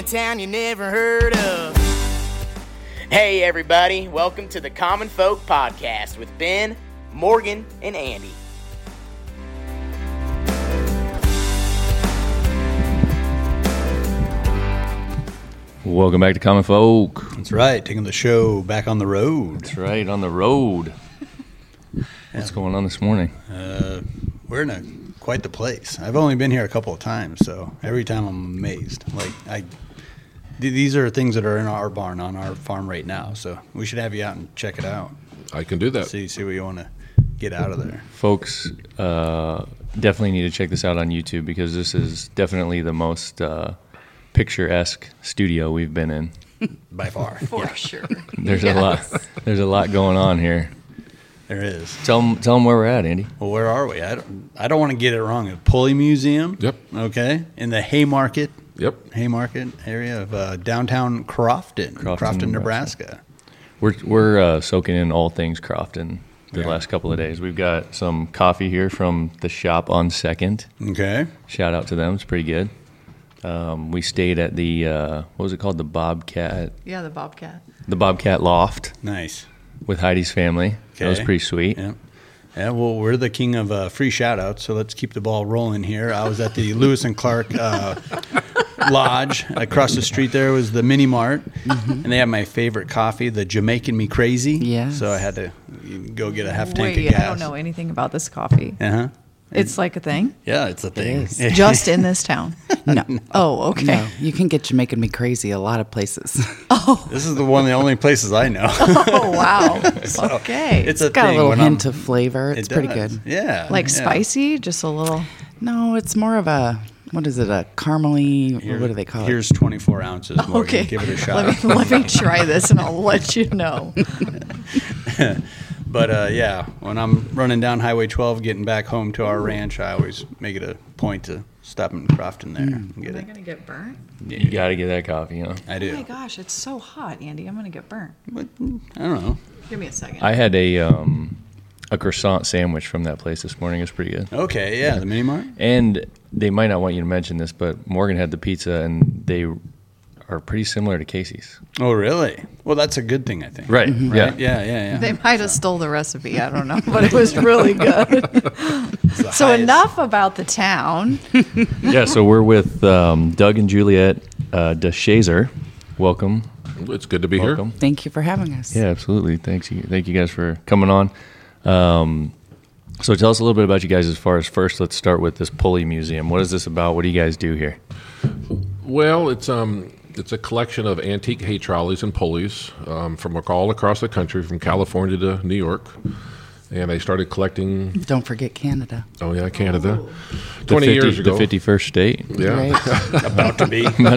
a town you never heard of. Hey everybody, welcome to the Common Folk Podcast with Ben, Morgan, and Andy. Welcome back to Common Folk. That's right, taking the show back on the road. That's right, on the road. What's going on this morning? We're in quite the place. I've only been here a couple of times, so every time I'm amazed. These are things that are in our barn on our farm right now, so we should have you out and check it out. I can do that. See what you want to get out of there. Folks, definitely need to check this out on YouTube because this is definitely the most picturesque studio we've been in. By far. For sure. There's a lot going on here. There is. Tell them where we're at, Andy. Well, where are we? I don't want to get it wrong. The Pulley Museum. Yep. Okay. In the Haymarket. Yep. Haymarket area of downtown Crofton, Nebraska. We're soaking in all things Crofton the last couple of days. We've got some coffee here from the shop on 2nd. Okay. Shout out to them. It's pretty good. We stayed at the, what was it called? The Bobcat. Yeah, the Bobcat. The Bobcat Loft Nice. with Heidi's family. Okay. That was pretty sweet. Yeah. Yeah, well, we're the king of free shout-outs, so let's keep the ball rolling here. I was at the Lewis and Clark Lodge. Across the street there was the Mini Mart, and they have my favorite coffee, the Jamaican Me Crazy. Yes. So I had to go get a half tank of gas. I don't know anything about this coffee. Uh-huh. It's like a thing? Yeah, it's a thing. is. Just in this town? No. Oh, okay. No, you can get Jamaican Me Crazy a lot of places. This is the only places I know. Oh, wow. Okay. It's a Got thing. a little when hint I'm- of flavor. It's it pretty does. good. Yeah. like yeah. spicy? Just a little? No, it's more of a, what is it, a caramely, what do they call Here's 24 ounces, Morgan. Okay. Give it a shot. Let me try this and I'll let you know. But yeah, when I'm running down Highway 12, getting back home to our ranch, I always make it a point to stop in Crofton there and get Am I it. going to get burnt? You got to get that coffee, you know. I Oh do. my gosh, it's so hot, Andy. I'm going to get burnt. But, I don't know. Give me a second. I had a croissant sandwich from that place this morning. It was pretty good. Okay, yeah, the Mini Mart. And they might not want you to mention this, but Morgan had the pizza, and they are pretty similar to Casey's. Oh, really? Well, that's a good thing, I think. Right. Right? Yeah. They might have stole the recipe. I don't know, but it was really good. It's the So highest. enough about the town. Yeah, so we're with Doug and Juliet DeShazer. Welcome. It's good to be Welcome. Thank you for having us. Yeah, absolutely. Thank you guys for coming on. So tell us a little bit about you guys as far as first, let's start with this Pulley Museum. What is this about? What do you guys do here? here. Well, it's a collection of antique hay trolleys and pulleys from all across the country, from California to New York. And I started collecting, Don't forget Canada. Canada, The 20 years ago. The 51st state. Yeah. Right? About to be. Come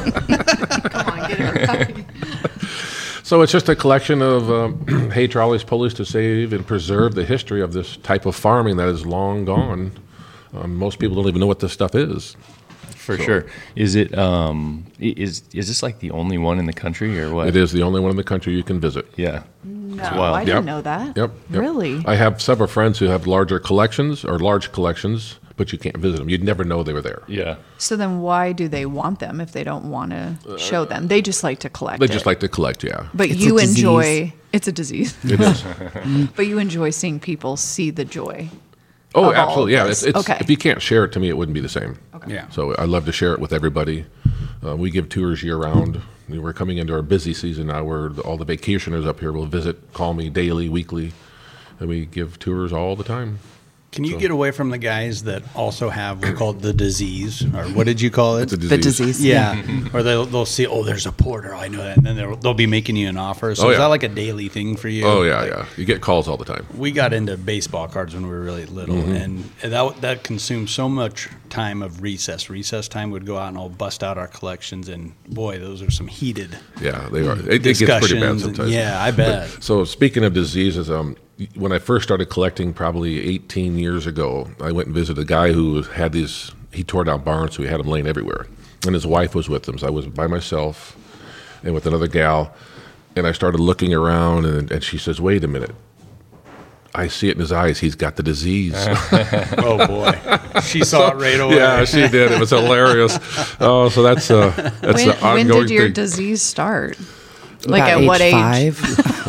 on, get it right. So it's just a collection of hay trolleys, pulleys to save and preserve the history of this type of farming that is long gone. Most people don't even know what this stuff is. For sure. Is it is this like the only one in the country or what? It is the only one in the country you can visit. Yeah. No, wild. I didn't Yep. know that. Yep. Really? I have several friends who have large collections, but you can't visit them. You'd never know they were there. Yeah. So then why do they want them if they don't want to show them? They just like to collect They it. just like to collect, yeah. But It's you a disease. enjoy, it's a disease. It is. But you enjoy seeing people see the joy. Oh, Of all absolutely. Yeah. this. It's Okay. If you can't share it to me, it wouldn't be the same. Yeah. So I love to share it with everybody. We give tours year round. We're coming into our busy season now where all the vacationers up here will visit, call me daily, weekly, and we give tours all the time. Can you get away from the guys that also have, we call it the disease, or what did you call it? It's a The disease. Yeah, or they'll see, oh, there's a porter, I know that, and then they'll be making you an offer. So Oh, is yeah. that like a daily thing for you? Oh, yeah, Like, yeah. You get calls all the time. We got into baseball cards when we were really little, and that consumed so much time of recess. Recess time would go out and I'll bust out our collections, and boy, those are some heated Yeah, they are. It gets discussions. pretty bad and- sometimes. yeah, I bet. So speaking of diseases, when I first started collecting probably 18 years ago, I went and visited a guy who had these, he tore down barns, so he had them laying everywhere. And his wife was with him, so I was by myself and with another gal. And I started looking around, and she says, wait a minute. I see it in his eyes. He's got the disease. Oh boy, she saw it right away. Yeah, she did. It was hilarious. Oh, so that's the When ongoing did your thing. disease start? Like About at what age? 5.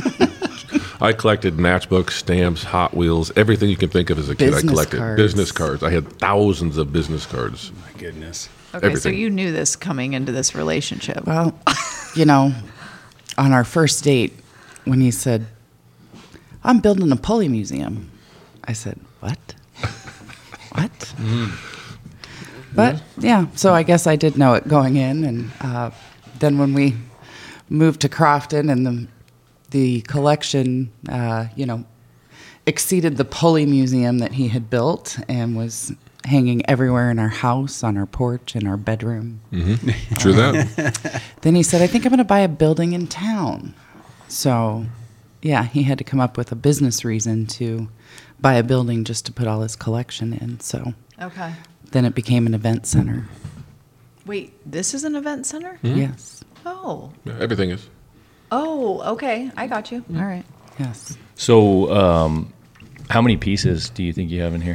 I collected matchbooks, stamps, Hot Wheels, everything you can think of as a kid. I Business collected cards. business cards. I had thousands of business cards. My goodness. Okay, so Everything. you knew this coming into this relationship. Well, you know, on our first date, when he said, I'm building a pulley museum, I said, what? What? But yeah, so I guess I did know it going in. And then when we moved to Crofton and the collection, exceeded the pulley museum that he had built and was hanging everywhere in our house, on our porch, in our bedroom. True that. Then he said, I think I'm going to buy a building in town. So, yeah, he had to come up with a business reason to buy a building just to put all his collection in. So Okay. then it became an event center. Wait, this is an event center? Yes. Oh. Yeah, everything is. Oh, okay. I got you. All right. Yes. So, how many pieces do you think you have in here?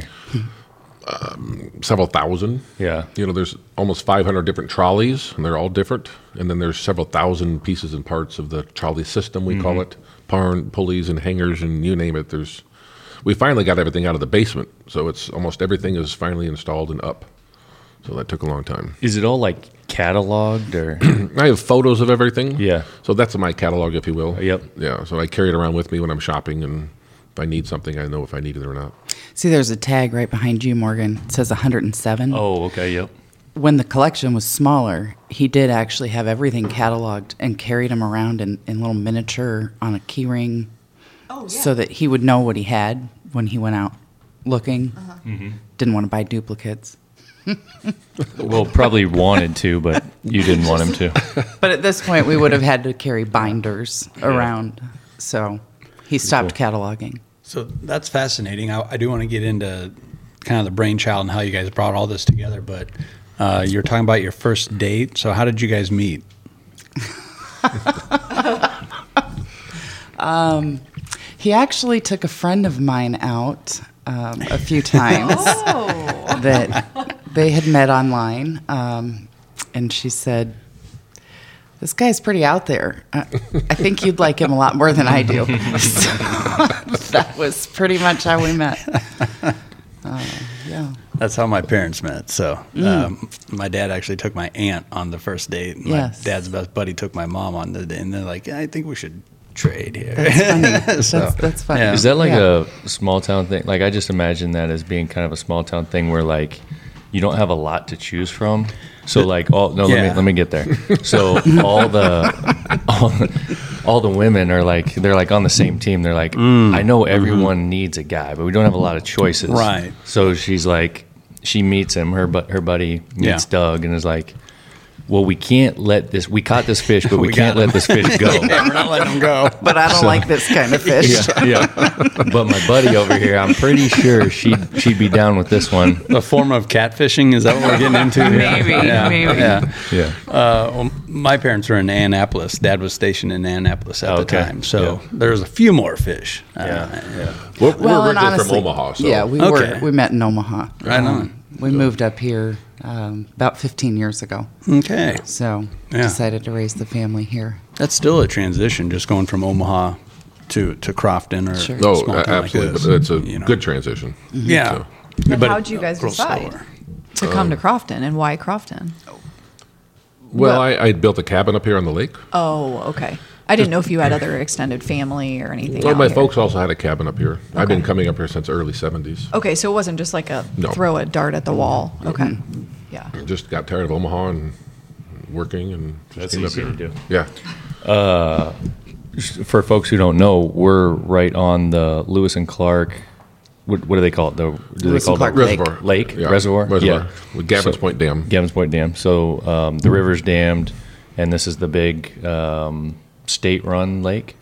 Several thousand. Yeah. There's almost 500 different trolleys, and they're all different. And then there's several thousand pieces and parts of the trolley system, we call it. Pulleys and hangers and you name it. We finally got everything out of the basement, so it's almost everything is finally installed and up. So that took a long time. Is it all like cataloged or? I have photos of everything. Yeah. So that's my catalog, if you will. Yep. Yeah. So I carry it around with me when I'm shopping, and if I need something, I know if I need it or not. See, there's a tag right behind you, Morgan. It says 107. Oh, okay. Yep. When the collection was smaller, he did actually have everything cataloged and carried them around in little miniature on a key ring. Oh, yeah. So that he would know what he had when he went out looking. Didn't want to buy duplicates. Well, probably wanted to, but you didn't want him to. But at this point, we would have had to carry binders around. So he stopped cataloging. So that's fascinating. I do want to get into kind of the brainchild and how you guys brought all this together, but you're talking about your first date. So how did you guys meet? He actually took a friend of mine out a few times that they had met online. And she said, this guy's pretty out there. I think you'd like him a lot more than I do. So that was pretty much how we met. Yeah. That's how my parents met. So my dad actually took my aunt on the first date. And Yes. My dad's best buddy took my mom on the date. And they're like, I think we should trade here. That's funny. So, that's funny. yeah. Is that like Yeah. a small town thing? Like I just imagine that as being kind of a small town thing where like you don't have a lot to choose from. So like Yeah. let me get there. So all the women are like they're like on the same team. They're like I know everyone needs a guy, but we don't have a lot of choices. Right. So she's like she meets him. Her buddy meets Yeah. Doug and is like, well, we can't let this. We caught this fish, but we We can't got him. let this fish go. Yeah, we're not letting him go. But I don't like this kind of fish. Yeah. But my buddy over here, I'm pretty sure she'd be down with this one. A form of catfishing? Is that what we're getting into? Maybe, maybe. Yeah. Yeah. Well, my parents were in Annapolis. Dad was stationed in Annapolis at the Okay. time. So Yeah. there's a few more fish. Yeah. We're Well, and originally honestly, from Omaha, so yeah, Okay. we met in Omaha. Right on. We moved up here about 15 years ago, Okay. so Yeah. decided to raise the family here. That's still a transition, just going from Omaha to Crofton or Sure. a no, small town absolutely. like this. But it's a you know. good transition. Yeah. So, But But how'd you guys a little decide slower. to come to Crofton, and why Crofton? well, I built a cabin up here on the lake. Oh, okay. I didn't know if you had other extended family or anything. Well, out my here. folks also had a cabin up here. I've been coming up here since early 70s. Okay, so it wasn't just like a No. throw a dart at the wall. Okay. Yeah. Just got tired of Omaha and working and just That's came up easy here. to do. Yeah. For folks who don't know, we're right on the Lewis and Clark. What do they call it? Do they Lewis call and Clark it Lake. Reservoir. Lake? Yeah. Reservoir? Reservoir. Yeah. With Gavin's So- Point Dam. Gavin's Point Dam. So the river's dammed, and this is the big state-run lake.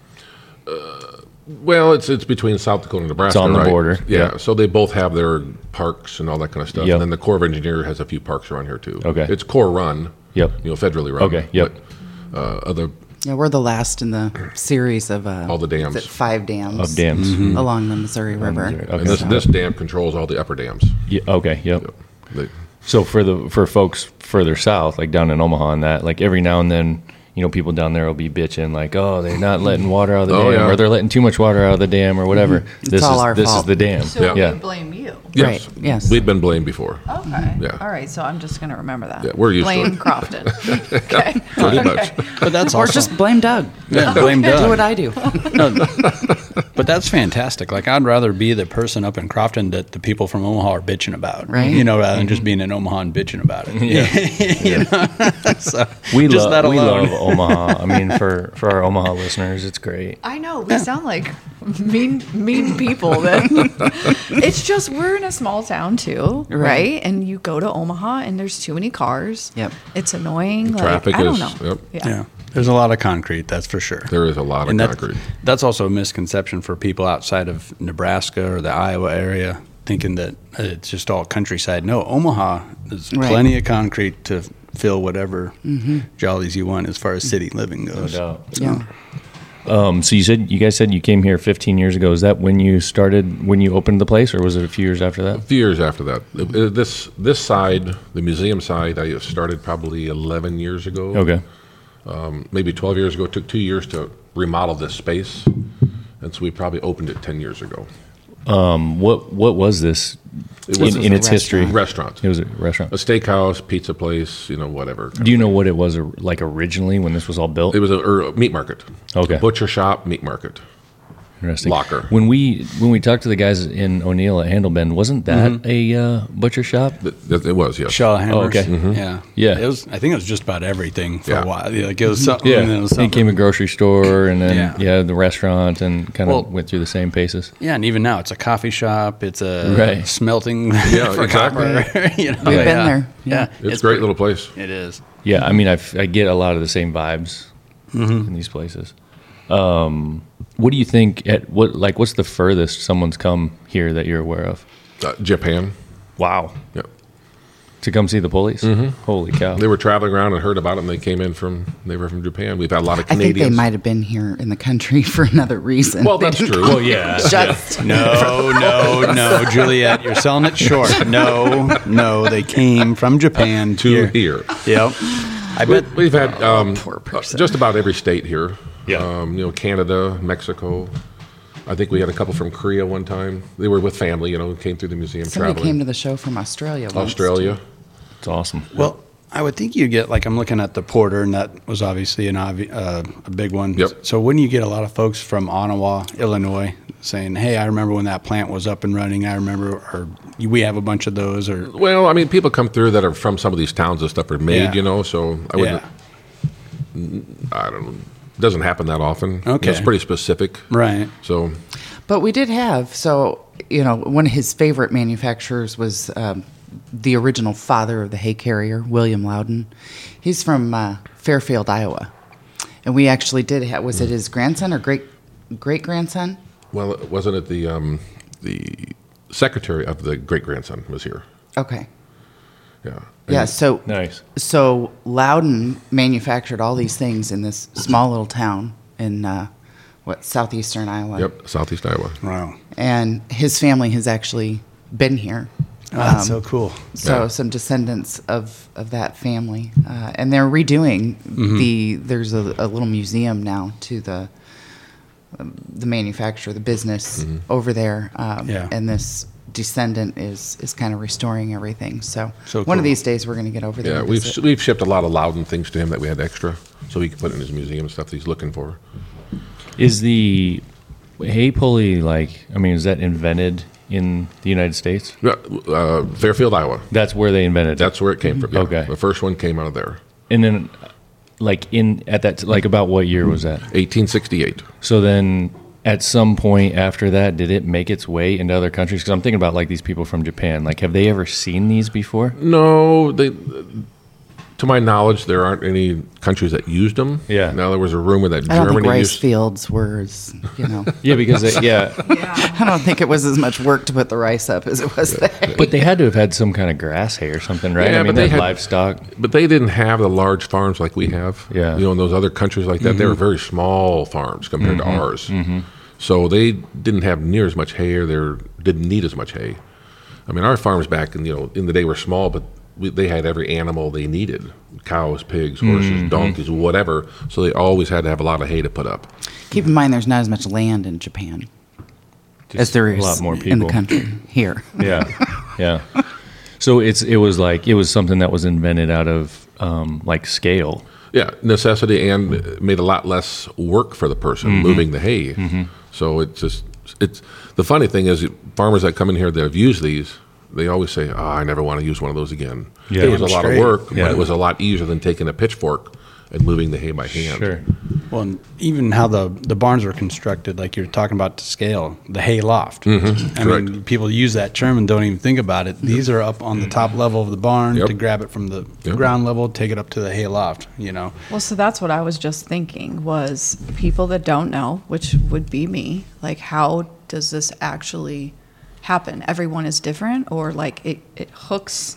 Well, it's between South Dakota and Nebraska. It's on the right? border, Yeah. yeah. So they both have their parks and all that kind of stuff. Yep. And then the Corps of Engineers has a few parks around here too. Okay. It's Corps run. Yep. Federally run. Okay, yep. But, other Yeah, we're the last in the series of All the dams. is it 5 dams Of dams. along the Missouri River. Missouri. And this dam controls all the upper dams. Yeah, okay. Yep. They- So for folks further south, like down in Omaha and that, like every now and then, people down there will be bitching like, oh, they're not letting water out of the Oh, dam, yeah. or they're letting too much water out of the dam, or whatever. It's all our this fault. is the dam. So yeah. we blame you. Yes. Right, yes. We'd been blamed before. Okay. Yeah. All right. So I'm just going to remember that. Yeah, we're used to blame it. Crofton. Okay. Pretty much. But that's Or also, just blame Doug. yeah, blame Doug. Do what I do. But that's fantastic. Like, I'd rather be the person up in Crofton that the people from Omaha are bitching about, Right. rather than just being in Omaha and bitching about it. So, We just that alone. love Omaha. I mean, for our Omaha listeners, it's great. I know we sound like mean people. That it's just we're in a small town too, Right. right? And you go to Omaha and there's too many cars. Yep. It's annoying. Traffic I don't is- know. yep. Yeah. There's a lot of concrete, that's for sure. There is a lot of And concrete. that's also a misconception for people outside of Nebraska or the Iowa area, thinking that it's just all countryside. No, Omaha, there's Right. plenty of concrete to fill whatever jollies you want as far as city living No goes. doubt. Yeah. So you guys said you came here 15 years ago. Is that when you opened the place, or was it a few years after A that? few years after that. This side, the museum side, I started probably 11 years ago. Okay. Maybe 12 years ago. It took 2 years to remodel this space. And so we probably opened it 10 years ago. What was this It was in a its history? Restaurant. It was a restaurant. A steakhouse, pizza place, whatever. Do you know what it was like originally when this was all built? It was a meat market. Okay. A butcher shop, meat market. Interesting. Locker. When we talked to the guys in O'Neill at Handlebend, wasn't that a butcher shop? It was, yes. Shaw Hammers. okay. Yeah. Yeah. It was. I think it was just about everything for Yeah. a while. Like it was something. Yeah, And then it was it something. became a grocery store, and then Yeah. the restaurant, and kind Well- of went through the same paces. Yeah, and even now it's a coffee shop. It's a Right. smelting Yeah, for exactly. copper. We've been there. Yeah, It's a great little place. It is. Yeah, I mean, I get a lot of the same vibes in these places. What do you think? What's the furthest someone's come here that you're aware of? Japan. Wow, Yep. to come see the pulleys. Holy cow! They were traveling around and heard about it, and they were from Japan. We've had a lot of I think Canadians. they might have been here in the country for another reason. Well, They that's didn't true. come Well, yeah. Just No, Juliet, you're selling it short. No, they came from Japan to here. Yep. I bet. We've had poor person. just about every state here. Yeah. Canada, Mexico. I think we had a couple from Korea one time. They were with family, came through the museum Somebody traveling. came to the show from Australia. Once. Australia. It's awesome. Well, I would think you get I'm looking at the Porter, and that was obviously a big one. Yep. So wouldn't you get a lot of folks from Ottawa, Illinois, saying, "Hey, I remember when that plant was up and running. I remember," or we have a bunch of those, or Well, I mean, people come through that are from some of these towns and stuff are made, Yeah. so I wouldn't. I don't know. It doesn't happen that often. Okay. It's pretty specific. right. So But we did have, one of his favorite manufacturers was the original father of the hay carrier, William Loudon. He's from Fairfield, Iowa. And we actually did have, was it his grandson or great-grandson? Well, wasn't it the secretary of the great grandson was here? Okay. Yeah. Yeah, so Nice. So Loudon manufactured all these things in this small little town in southeastern Iowa. Yep. Southeast Iowa. Wow. And his family has actually been here. Oh, that's so cool. So Yeah. some descendants of that family, and they're redoing There's a little museum now to the manufacturer, the business over there. Yeah. And this descendant is kind of restoring everything. So, So one of cool. these days we're going to get over there. Yeah, and we've visit. we've shipped a lot of Loudon things to him that we had extra, so he could put in his museum and stuff that he's looking for. Is the hay pulley is that invented in the United States? Fairfield, Iowa. That's where they invented it. That's where it came from. Yeah. Okay. The first one came out of there, And then, about what year was that? 1868. So then, at some point after that, did it make its way into other countries? Because I'm thinking about these people from Japan. Have they ever seen these before? No, To my knowledge, there aren't any countries that used them. Yeah. Now there was a rumor that I don't think Germany rice used. fields were as, Yeah, because I don't think it was as much work to put the rice up as it was the hay. but they had to have had some kind of grass hay or something, right? Yeah, I mean, but they they had had- livestock. But they didn't have the large farms like we have. Yeah. You know, in those other countries like that, they were very small farms compared to ours. So they didn't have near as much hay, or they didn't need as much hay. I mean, our farms back in the day were small, but they had every animal they needed: cows, pigs, horses, donkeys, whatever. So they always had to have a lot of hay to put up. Keep in mind, there's not as much land in Japan as there a is lot more in the people. country here. Yeah, yeah. So it was something that was invented out of like scale. Yeah, necessity, and made a lot less work for the person moving the hay. So it's the funny thing is, farmers that come in here that have used these, they always say, "Oh, I never want to use one of those again." Yeah. It was a lot of Straight. work, Yeah. but it was a lot easier than taking a pitchfork and moving the hay by hand. Sure. Well, and even how the barns are constructed, like you're talking about to scale, the hay loft. I mean, correct. people use that term and don't even think about it. These are up on the top level of the barn Yep. to grab it from the Yep. ground level, take it up to the hay loft, you know. Well, so that's what I was just thinking was people that don't know, which would be me, like how does this actually happen? Everyone is different, or like it hooks.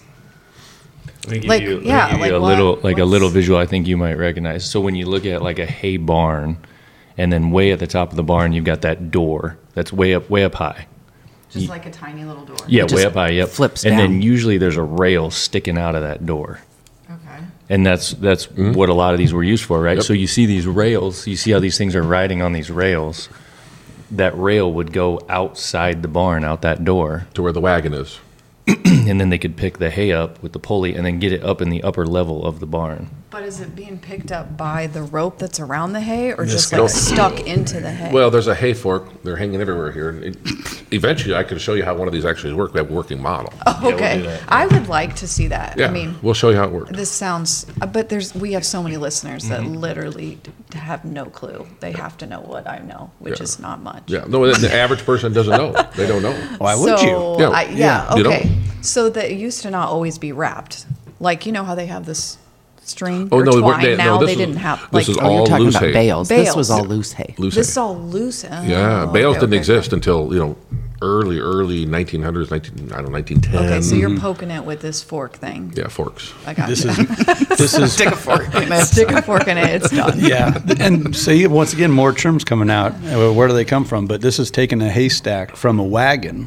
Like, yeah, like a what- little a little what's- visual I think you might recognize. So when you look at like a hay barn, and then way at the top of the barn you've got that door that's way up high. Just like a tiny little door. Yeah, just way up high. Yep. flips and down. then usually there's a rail sticking out of that door. Okay. And that's what a lot of these were used for, right? Yep. So you see these rails, you see how these things are riding on these rails. That rail would go outside the barn, out that door, To where the wagon is. and then they could pick the hay up with the pulley and then get it up in the upper level of the barn. But is it being picked up by the rope that's around the hay, or just go- like stuck into the hay? Well, there's a hay fork. They're hanging everywhere here. And eventually, I can show you how one of these actually work. We have a working model. we'll okay. do that. I would like to see that. Yeah, I mean, we'll show you how it works. this sounds, but we have so many listeners that literally have no clue. They have to know what I know, which Yeah. is not much. Yeah, no, the average person doesn't know. They don't know. Why would you? So, Yeah. yeah, You don't. okay. So that it used to not always be wrapped. Like, you know how they have this string Oh, or no, twine no, now? this They is- didn't have, this like, is Oh, you're all talking loose about hay. bales. This was Bales. all loose hay. Loose this hay. is all loose. Oh, Yeah, bales okay, didn't okay. exist until early 1900s, 1910. Okay, so you're poking it with this fork thing. Yeah, forks. I got This you. is Stick a fork in it. Stick a fork in it, it's done. yeah, and so once again, more terms coming out. Where do they come from? But this is taking a haystack from a wagon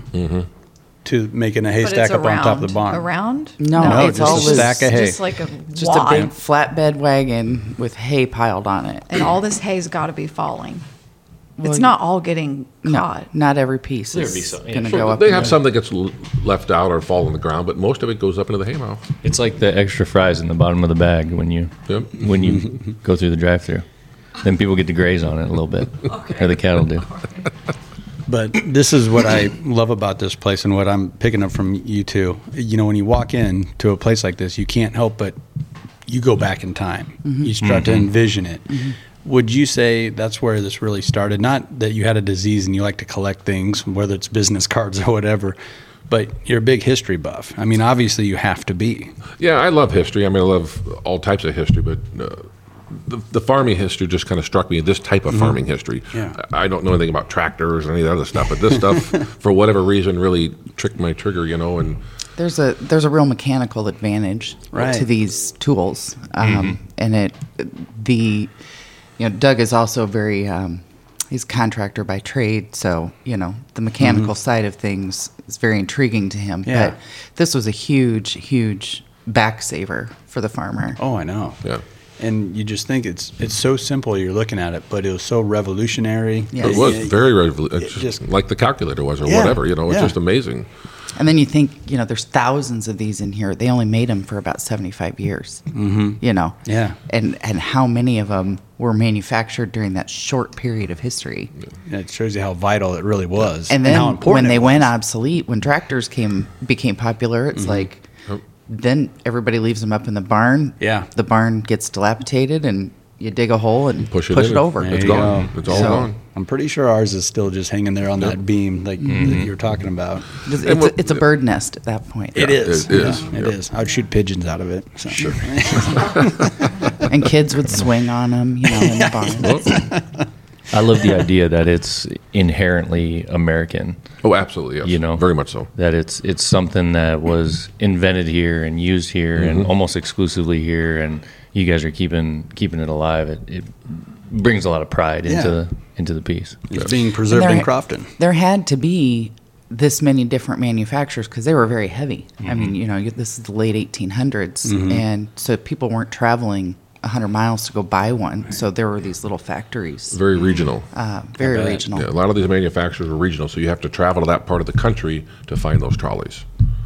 to making a But haystack it's up on top of the barn. Around? No, it's all just a stack of hay. Just like a Just a wad. big flatbed wagon with hay piled on it. And all this hay's got to be falling. Well, It's not all getting No, caught. not every piece There'd is be some- yeah, going to sure, go up. They in have the- some that gets left out or fall on the ground, but most of it goes up into the haymow. It's like the extra fries in the bottom of the bag when you Yep. go through the drive-through. Then people get to graze on it a little bit, or the cattle do. But this is what I love about this place and what I'm picking up from you two. You know, when you walk in to a place like this, you can't help but you go back in time. You start to envision it. Would you say that's where this really started? Not that you had a disease and you like to collect things, whether it's business cards or whatever, but you're a big history buff. I mean, obviously you have to be. Yeah, I love history. I mean, I love all types of history, but the farming history just kind of struck me. This type of farming history. Yeah. I don't know anything about tractors or any of the other stuff, but this stuff, for whatever reason, really tricked my trigger. You know, and There's a real mechanical advantage Right. to these tools, and Doug is also very he's a contractor by trade, so the mechanical side of things is very intriguing to him. Yeah. But this was a huge back saver for the farmer. Oh, I know. yeah. And you just think it's so simple. You're looking at it, but it was so revolutionary. Yeah. It was Yeah, very just- just like the calculator was, or Yeah, whatever. You know, it's yeah. just amazing. And then you think, there's thousands of these in here. They only made them for about 75 years. Mm-hmm. Yeah. And how many of them were manufactured during that short period of history? It shows you how vital it really was, And then how important when they it went was. obsolete, when tractors became popular, it's like then everybody leaves them up in the barn. Yeah. The barn gets dilapidated, and you dig a hole and Push it in, over. It's There you gone. go. It's all So- gone. I'm pretty sure ours is still just hanging there on that beam like that you're talking about. It's a bird nest at that point. It is. It is. Yeah, it is. I'd shoot pigeons out of it. So. Sure. And kids would swing on them, in the barn. I love the idea that it's inherently American. Oh, absolutely, yes. Very much so. That it's something that was invented here and used here and almost exclusively here, and you guys are keeping it alive. It brings a lot of pride into the piece. It's being preserved in Crofton. There had to be this many different manufacturers because they were very heavy. I mean, this is the late 1800s, and so people weren't traveling 100 miles to go buy one. So there were these little factories. Very regional. Very regional. Yeah, a lot of these manufacturers are regional, so you have to travel to that part of the country to find those trolleys.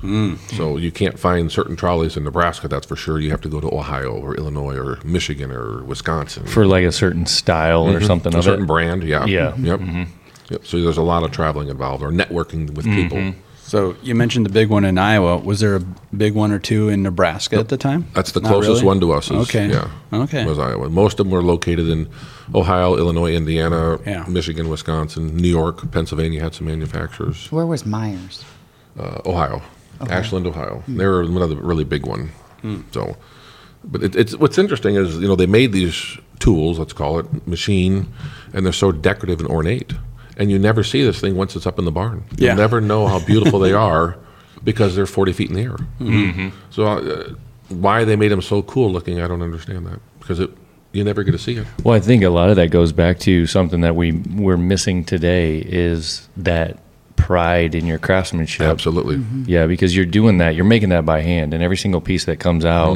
So you can't find certain trolleys in Nebraska, that's for sure. You have to go to Ohio or Illinois or Michigan or Wisconsin. For like a certain style or something a of certain it. brand, yeah. Yeah. Yep. So there's a lot of traveling involved or networking with people. So you mentioned the big one in Iowa. Was there a big one or two in Nebraska at the time? That's the Not closest really? one to us. Okay. Yeah. Was Iowa. Most of them were located in Ohio, Illinois, Indiana, Yeah. Michigan, Wisconsin, New York, Pennsylvania had some manufacturers. Where was Myers? Ohio, Ashland, Ohio. They were one of the really big one. So, but it's what's interesting is they made these tools, let's call it machine, and they're so decorative and ornate. And you never see this thing once it's up in the barn. You'll never know how beautiful they are because they're 40 feet in the air. So why they made them so cool looking, I don't understand that. Because you never get to see it. Well, I think a lot of that goes back to something that we're missing today is that pride in your craftsmanship. Absolutely. Yeah, because you're doing that. You're making that by hand. And every single piece that comes out,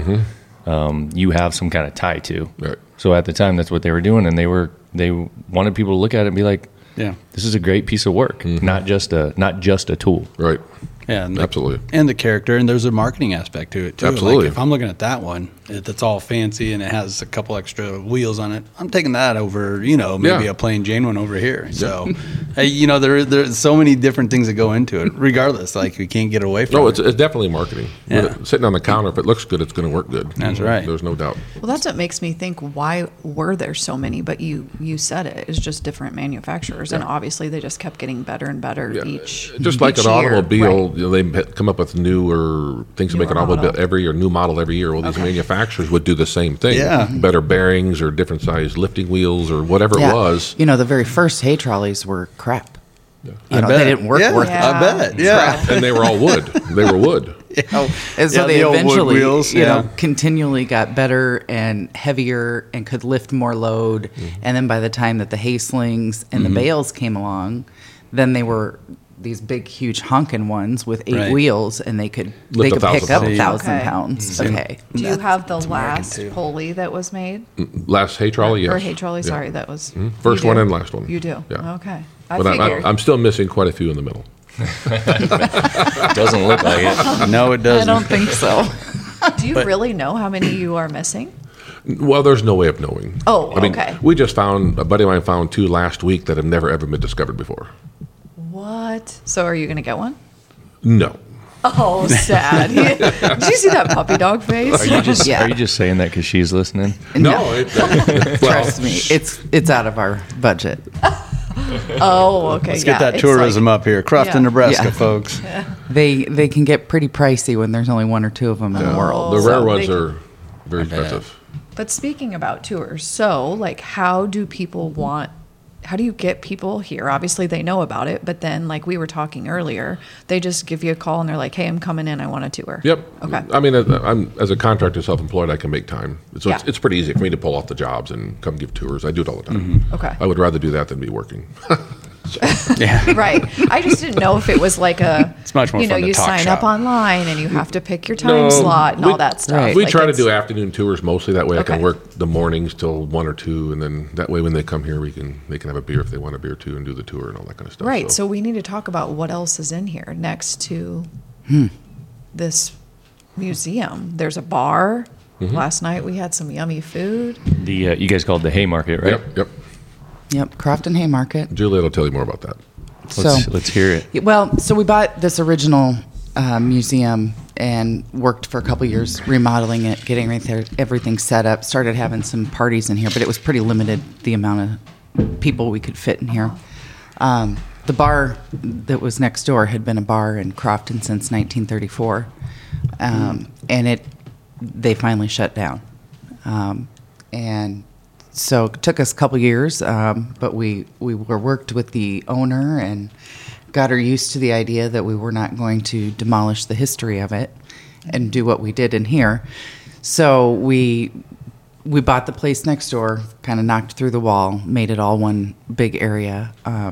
you have some kind of tie to. Right. So at the time, that's what they were doing. And they wanted people to look at it and be like, Yeah. this is a great piece of work, not just a tool. Right. Yeah, and Absolutely. And the character, and there's a marketing aspect to it too. Absolutely. Like if I'm looking at that one, that's all fancy and it has a couple extra wheels on it, I'm taking that over, maybe a plain Jane one over here. So, hey, there's so many different things that go into it. Regardless, like we can't get away from No, it. it's definitely marketing. Yeah. Sitting on the counter, if it looks good, it's going to work good. That's right. There's no doubt. Well, that's what makes me think, why were there so many? But you said it. It's just different manufacturers. And obviously they just kept getting better and better each Just like each an year. automobile, Right. they come up with newer things to make an Newer automobile model. new model every year. Well, these manufacturers would do the same thing. Yeah. Better bearings or different size lifting wheels or whatever it was. The very first hay trolleys were crap. I bet. They didn't work worth Yeah. I bet. Yeah. And they were all wood. They were wood. And so they the old wood eventually, wheels, continually got better and heavier and could lift more load. And then by the time that the hay slings and the bales came along, then they were these big, huge honking ones with 8 Right. wheels, and they could Lift pick 1,000 up pounds. 1,000 Okay. pounds of hay. Do you have the American last too. pulley that was made? Last hay trolley, yes. Or hay trolley, Yeah. sorry, that was. First you one do? and last one. You do? Yeah. Okay. But I'm still missing quite a few in the middle. Doesn't look like it. No, it I doesn't. don't think so. Do you really know how many you are missing? Well, there's no way of knowing. Oh, I mean, okay. we just found, a buddy of mine found 2 last week that have never ever been discovered before. What? So are you going to get one? No. Oh, sad. Did you see that puppy dog face? Are Yeah. you just saying that because she's listening? Well, Trust me, it's out of our budget. Oh, okay. Let's get that tourism up here. Crofton, Yeah. Nebraska, Yeah. folks. They can get pretty pricey when there's only 1 or 2 of them in the world. the So rare they ones can- are very expensive. But speaking about tours, so like how do you get people here? Obviously they know about it, but then like we were talking earlier, they just give you a call and they're like, hey, I'm coming in, I want a tour. Yep. Okay. I mean, I'm as a contractor, self-employed, I can make time. So Yeah. it's pretty easy for me to pull off the jobs and come give tours. I do it all the time. Okay. I would rather do that than be working. Yeah. Right. I just didn't know if it was like It's much more fun to you talk sign shop. up online and you have to pick your time No, slot and we- all that stuff. Right. We Like, try to it's- do afternoon tours mostly. That way I can Okay. work the mornings till 1 or 2, and then that way when they come here, they can have a beer if they want a beer too, and do the tour and all that kind of stuff. Right. So we need to talk about what else is in here next to this museum. There's a bar. Mm-hmm. Last night we had some yummy food. The you guys called the Haymarket, right? Yep. Yep, Crofton Haymarket. Juliet will tell you more about that. Let's hear it. Well, so we bought this original museum and worked for a couple years remodeling it, getting everything set up. Started having some parties in here, but it was pretty limited the amount of people we could fit in here. The bar that was next door had been a bar in Crofton since 1934, and they finally shut down. And so it took us a couple years, but we worked with the owner and got her used to the idea that we were not going to demolish the history of it and do what we did in here. So we bought the place next door, kind of knocked through the wall, made it all one big area.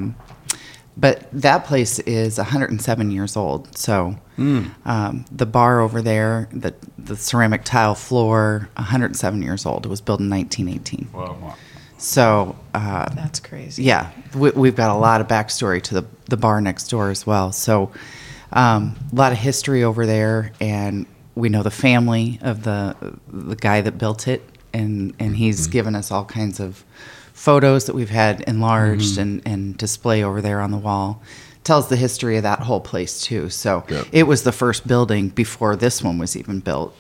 But that place is 107 years old. So the bar over there, the ceramic tile floor, 107 years old. It was built in 1918. Wow. So That's crazy. yeah, we've got a lot of backstory to the bar next door as well. So a lot of history over there, and we know the family of the guy that built it, and he's given us all kinds of photos that we've had enlarged and display over there on the wall. Tells the history of that whole place too. So it was the first building before this one was even built.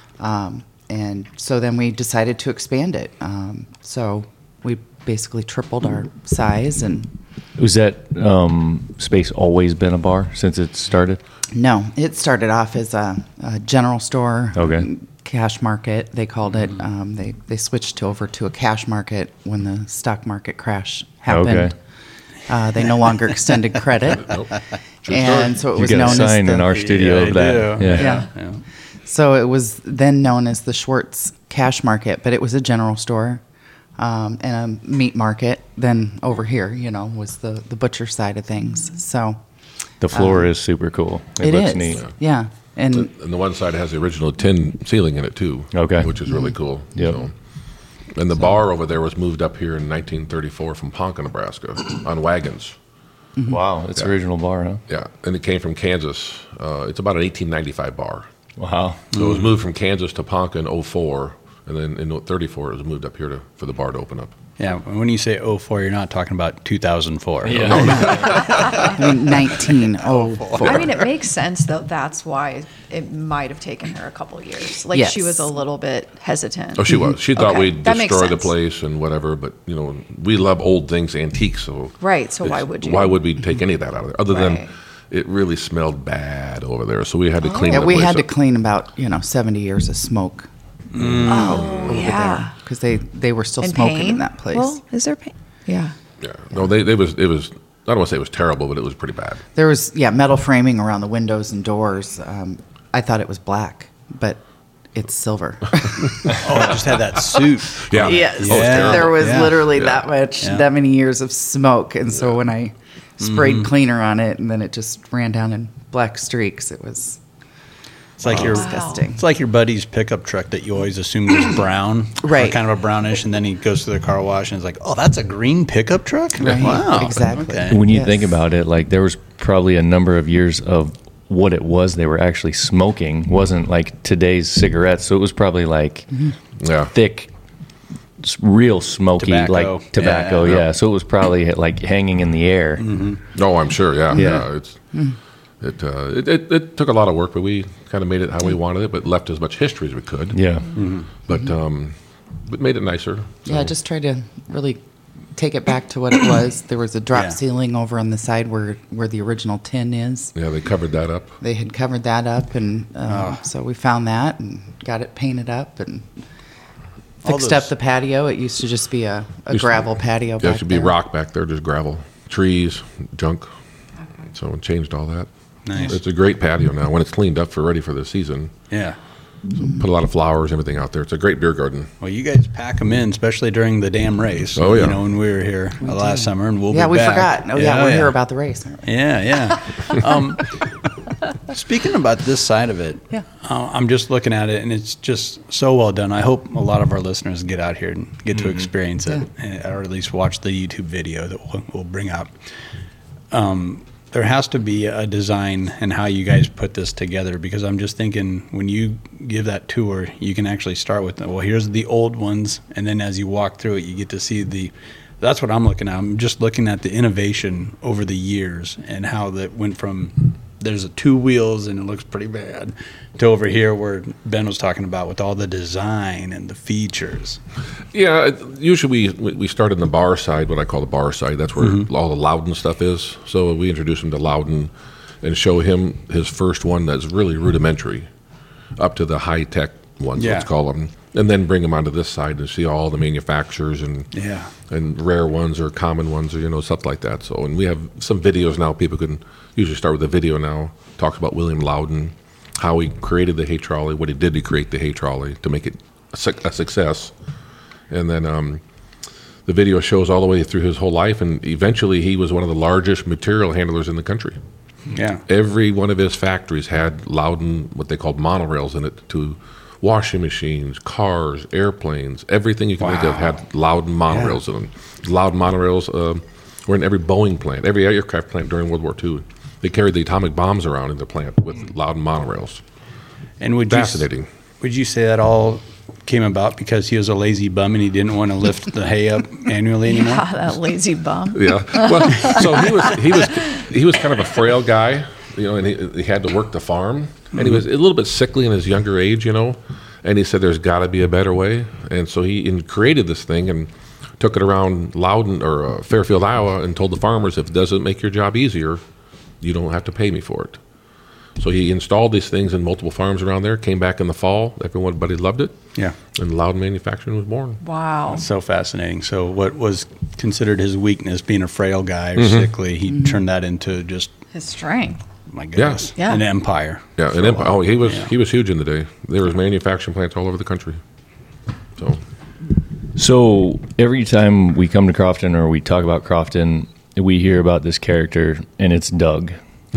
And so then we decided to expand it. So we basically tripled our size. And Was that space always been a bar since it started? no, it started off as a general store. Okay. Cash market, they called it. They switched over to a cash market when the stock market crash happened. Okay. They no longer extended credit. And so it You was got known a as sign the, in our studio Yeah, of I that. do. Yeah. Yeah. So it was then known as the Schwartz Cash Market, but it was a general store and a meat market. Then over here, was the butcher side of things. So The floor is super cool. It looks is. neat. Yeah. And And the one side has the original tin ceiling in it too. Okay. Which is really cool. Yep. And the bar over there was moved up here in 1934 from Ponca, Nebraska, on wagons. Wow, it's original bar, huh? Yeah, and it came from Kansas. It's about an 1895 bar. Wow. So it was moved from Kansas to Ponca in 04, and then in 34 it was moved up here for the bar to open up. Yeah, when you say 04, you're not talking about 2004. I mean, 1904. I mean, it makes sense, though. That's why it might have taken her a couple of years. Like, Yes. she was a little bit hesitant. Oh, she was. She thought Okay, we'd that makes destroy the sense. place and whatever, but we love old things, antiques. So Right, so why it's- would you? Why would we take any of that out of there? Other Right. than it really smelled bad over there, so we had to clean. Yeah, the we place had to up. clean about 70 years of smoke Oh, yeah. because they were still And smoking pain? in that place. Well, is there pain? Yeah. Yeah, no, it was. I don't want to say it was terrible, but it was pretty bad. There was metal framing around the windows and doors. I thought it was black, but it's silver. Oh, I just had that suit. Yeah. Yes, Oh, it's terrible. there was Yeah. literally Yeah. that much, Yeah. that many years of smoke, and so when I sprayed cleaner on it, and then it just ran down in black streaks, it was It's like your disgusting. It's like your buddy's pickup truck that you always assume is brown, or Right. kind of a brownish, and then he goes to the car wash and it's like, oh, that's a green pickup truck? Right, Wow. exactly. Okay. When you Yes. think about it, like there was probably a number of years of what it was they were actually smoking wasn't like today's cigarettes. So it was probably like Yeah. thick, real smoky, Tobacco. like tobacco. Yeah. Yeah. So it was probably like hanging in the air. No, I'm sure. Yeah. Yeah. It took a lot of work, but we kind of made it how we wanted it, but left as much history as we could. Yeah. But it made it nicer. Yeah, I So, just tried to really take it back to what it was. There was a drop Yeah. ceiling over on the side where the original tin is. yeah, they covered that up. They had covered that up, and so we found that and got it painted up and All fixed those- up the patio. It used to just be a Used to- gravel patio Yeah, back it should be there. rock back there, just gravel, trees, junk. So it changed all that. Nice. It's a great patio now. When it's cleaned up ready for the season, Yeah. put a lot of flowers, everything out there. It's a great beer garden. Well, you guys pack them in, especially during the damn race. Oh, yeah. When we were here last summer, and we'll Yeah, be we back. forgot. Oh, yeah, we're here about the race. Aren't we? Yeah. Speaking about this side of it, Yeah. I'm just looking at it, and it's just so well done. I hope a lot of our listeners get out here and get to experience it, or at least watch the YouTube video that we'll bring up. There has to be a design and how you guys put this together, because I'm just thinking when you give that tour, you can actually start with, well, here's the old ones, and then as you walk through it, you get to see that's what I'm looking at. I'm just looking at the innovation over the years and how that went from there's 2 wheels and it looks pretty bad, to over here where Ben was talking about with all the design and the features. Yeah, usually we start in the bar side, what I call the bar side. That's where all the Loudon stuff is. So we introduce him to Loudon and show him his first one that's really rudimentary, up to the high-tech ones, let's call them. And then bring him onto this side and see all the manufacturers and rare ones or common ones or, stuff like that. So, and we have some videos now. People can usually start with a video now. Talks about William Loudon, how he created the hay trolley, what he did to create the hay trolley to make it a success. And then the video shows all the way through his whole life. And eventually he was one of the largest material handlers in the country. Yeah. Every one of his factories had Loudon, what they called monorails in it, to washing machines, cars, airplanes, everything you can think of had Loudon monorails in them. Loudon monorails were in every Boeing plant, every aircraft plant during World War II. They carried the atomic bombs around in the plant with Loudon monorails. And fascinating. Would you say that all came about because he was a lazy bum and he didn't want to lift the hay up annually anymore? Yeah, that lazy bum. Yeah. Well, so he was kind of a frail guy, and he had to work the farm, and he was a little bit sickly in his younger age, and he said there's got to be a better way, and so he created this thing and took it around Loudon or Fairfield, Iowa, and told the farmers, if it doesn't make your job easier, you don't have to pay me for it. So he installed these things in multiple farms around there, came back in the fall, everybody loved it. Yeah. And Loudon Manufacturing was born. Wow. That's so fascinating. So what was considered his weakness, being a frail guy or sickly, he turned that into just, His strength. my goodness, Yeah. an empire. Yeah, an empire. Oh, he was huge in the day. There was manufacturing plants all over the country. So every time we come to Crofton or we talk about Crofton, we hear about this character, and it's Doug.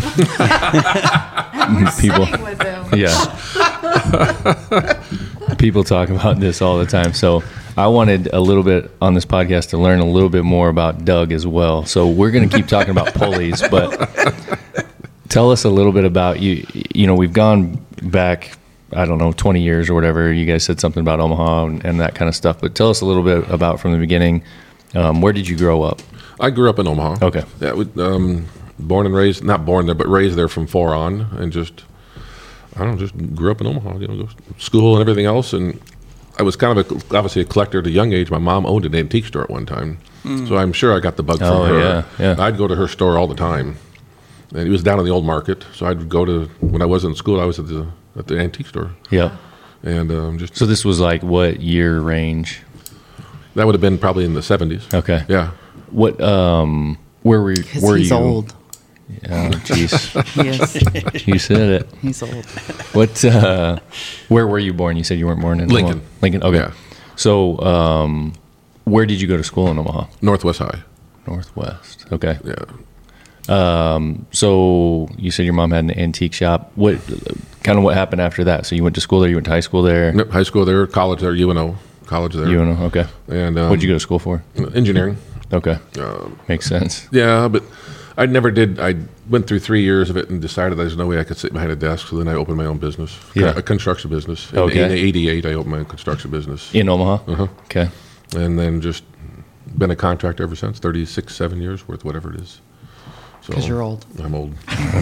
People, with him. yeah. People talk about this all the time. So I wanted a little bit on this podcast to learn a little bit more about Doug as well. So we're going to keep talking about pulleys, but tell us a little bit about you. We've gone back, 20 years or whatever. You guys said something about Omaha and that kind of stuff, but tell us a little bit about from the beginning. Where did you grow up? I grew up in Omaha. Okay. Yeah, born and raised, not born there, but raised there from 4 on, and just grew up in Omaha, go to school and everything else. And I was kind of obviously a collector at a young age. My mom owned an antique store at one time, so I'm sure I got the bug from her. Yeah. I'd go to her store all the time, and it was down in the old market. So I'd go to, when I was in school, I was at the antique store. Yeah. And So this was like what year range? That would have been probably in the 70s. Okay. Yeah. What? Where were Because you? he's old. Oh, jeez. He is. You said it. He's old. What? Where were you born? You said you weren't born in Lincoln. Omaha. Lincoln. Okay. Yeah. So, where did you go to school in Omaha? Northwest High. Northwest. Okay. Yeah. So you said your mom had an antique shop. What happened after that? So you went to school there. You went to high school there. Yep, high school there, college there, UNO, college there. UNO. Okay. And What'd you go to school for? Engineering. Okay. Makes sense. Yeah, but I never did. I went through 3 years of it and decided there's no way I could sit behind a desk. So then I opened my own business, a construction business. Okay. In '88, I opened my own construction business. In Omaha. Okay. And then just been a contractor ever since. 7 years worth, whatever it is. Because you're old. I'm old.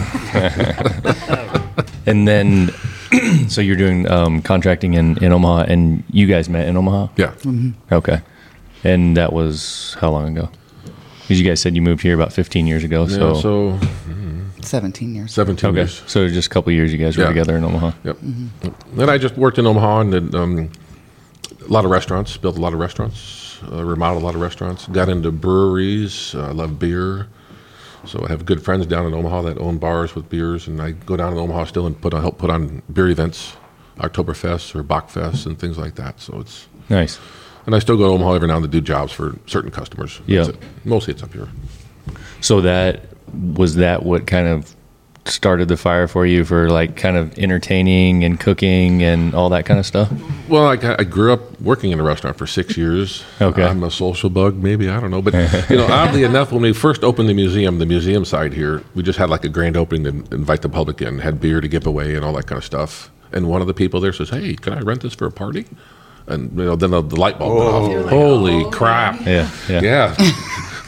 And then, so you're doing contracting in Omaha, and you guys met in Omaha? Yeah. Okay. And that was how long ago? Because you guys said you moved here about 15 years ago. Yeah, so 17 years. 17 okay. years. So just a couple of years you guys were Yeah. together in Omaha. Yep. Then I just worked in Omaha and did a lot of restaurants, built a lot of restaurants, remodeled a lot of restaurants, got into breweries. I love beer. So I have good friends down in Omaha that own bars with beers, and I go down in Omaha still and help put on beer events, Oktoberfest or Bachfest and things like that. So it's Nice. and I still go to Omaha every now and then to do jobs for certain customers. Yeah. That's it. Mostly it's up here. So that what kind of started the fire for you for like kind of entertaining and cooking and all that kind of stuff? Well, I grew up working in a restaurant for 6 years. Okay. I'm a social bug, maybe, I don't know. But, oddly enough, when we first opened the museum side here, we just had like a grand opening to invite the public in, had beer to give away and all that kind of stuff. And one of the people there says, "Hey, can I rent this for a party?" And, then the light bulb went off. Holy crap. Yeah. Yeah.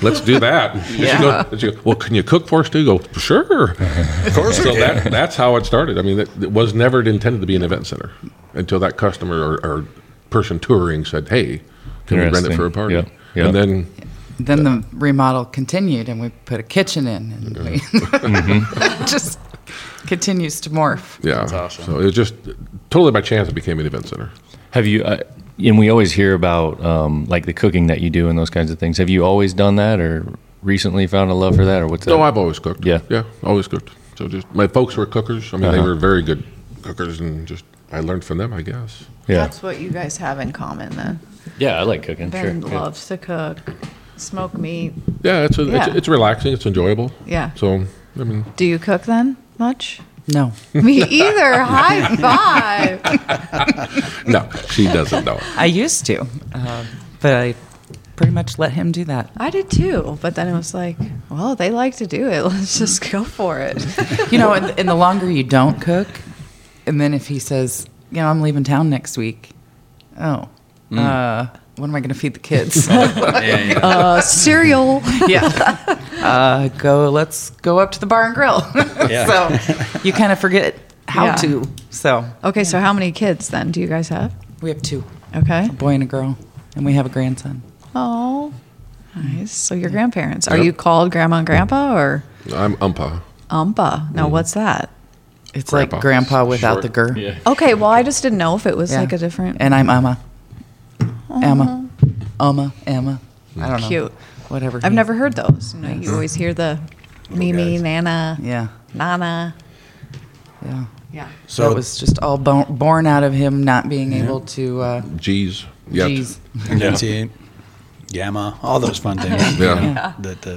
let's do that. And she go, well, can you cook for us too? Go, sure. Of course. So that's how it started. I mean, it was never intended to be an event center until that customer or person touring said, hey, can we rent it for a party? Yep. Yep. And then the remodel continued, and we put a kitchen in, and we just continues to morph. yeah. That's awesome. So it was just totally by chance it became an event center. Have you? And we always hear about like the cooking that you do and those kinds of things. Have you always done that, or recently found a love for that, or what's that? No, I've always cooked. Yeah. Yeah, always cooked. So just my folks were cookers. I mean, they were very good cookers, and just I learned from them, I guess. Yeah. That's what you guys have in common then. Yeah, I like cooking. Ben sure. loves to cook, smoke meat. Yeah, it's relaxing. It's enjoyable. Yeah. So I mean, Do you cook then much? No. Me either. High five. no, she doesn't know. I used to, but I pretty much let him do that. I did too, but then it was like, well, they like to do it. Let's just go for it. You know, and the longer you don't cook, and then if he says, you know, I'm leaving town next week, what am I going to feed the kids? Cereal. Yeah. Let's go up to the bar and grill. Yeah. So you kind of forget how Yeah. to. So Okay, so how many kids then do you guys have? we have 2, Okay. a boy and a girl, and we have a grandson. Oh, nice. So your grandparents. Are Yep. you called grandma and grandpa or I'm umpa. umpa? Now, what's that? It's Grandpa. like grandpa without Short. the gur. Yeah. Okay, well, I just didn't know if it was Yeah. like a different. And I'm Emma. Emma. Emma. I don't know. Cute. Whatever. I've he- never heard those. You know, you always hear the Mimi, guys. Nana, Yeah. Nana. Yeah. Yeah. So it was just all born out of him not being able to. G's. Yeah. Geez. Enunciate, gamma, all those fun things. Yeah.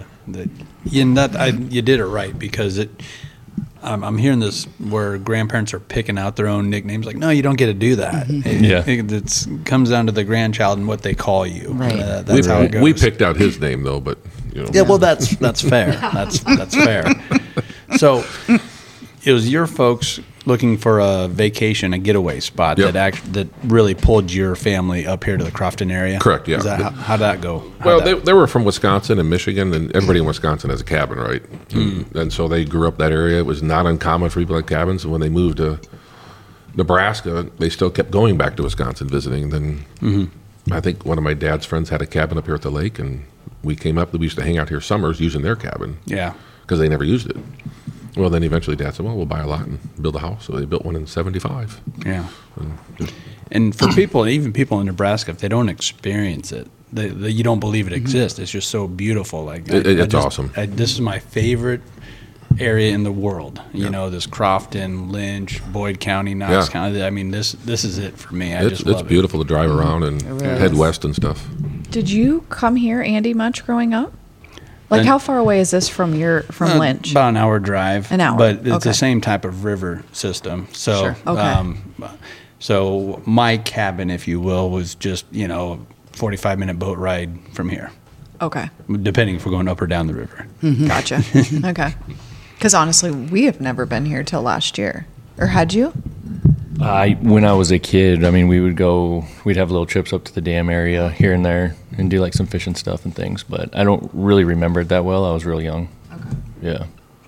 You did it right because it. I'm hearing this where grandparents are picking out their own nicknames. Like, no, you don't get to do that. Yeah. It comes down to the grandchild and what they call you. Right. That's how it goes. We picked out his name though, but you know. Yeah, well, that's fair. That's fair. So, it was your folks looking for a vacation, a getaway spot Yep. that really pulled your family up here to the Crofton area. Correct, yeah. Is that, how'd that go? Well, they were from Wisconsin and Michigan, and everybody in Wisconsin has a cabin, right? And so they grew up that area. It was not uncommon for people to have cabins. And when they moved to Nebraska, they still kept going back to Wisconsin visiting. Then I think one of my dad's friends had a cabin up here at the lake, and we came up. We used to hang out here summers using their cabin yeah. because they never used it. Well, then eventually Dad said, well, we'll buy a lot and build a house. So they built one in 75. Yeah. And for people, even people in Nebraska, if they don't experience it, you don't believe it exists. It's just so beautiful. Like It's awesome. This is my favorite area in the world. You know, this Crofton, Lynch, Boyd County, Knox Yeah. County. I mean, this is it for me. I It's just love it. beautiful to drive around and head west and stuff. Did you come here, Andy, much growing up? Like, And- how far away is this from Lynch? About an hour drive. An hour, But it's okay. the same type of river system. So, Sure. Okay. So my cabin, if you will, was just 45-minute boat ride from here, Okay, depending if we're going up or down the river. gotcha. Okay, because honestly, we have never been here till last year. Or had you? When I was a kid, I mean, we'd have little trips up to the dam area here and there and do like some fishing stuff and things, but I don't really remember it that well. I was real young. Okay.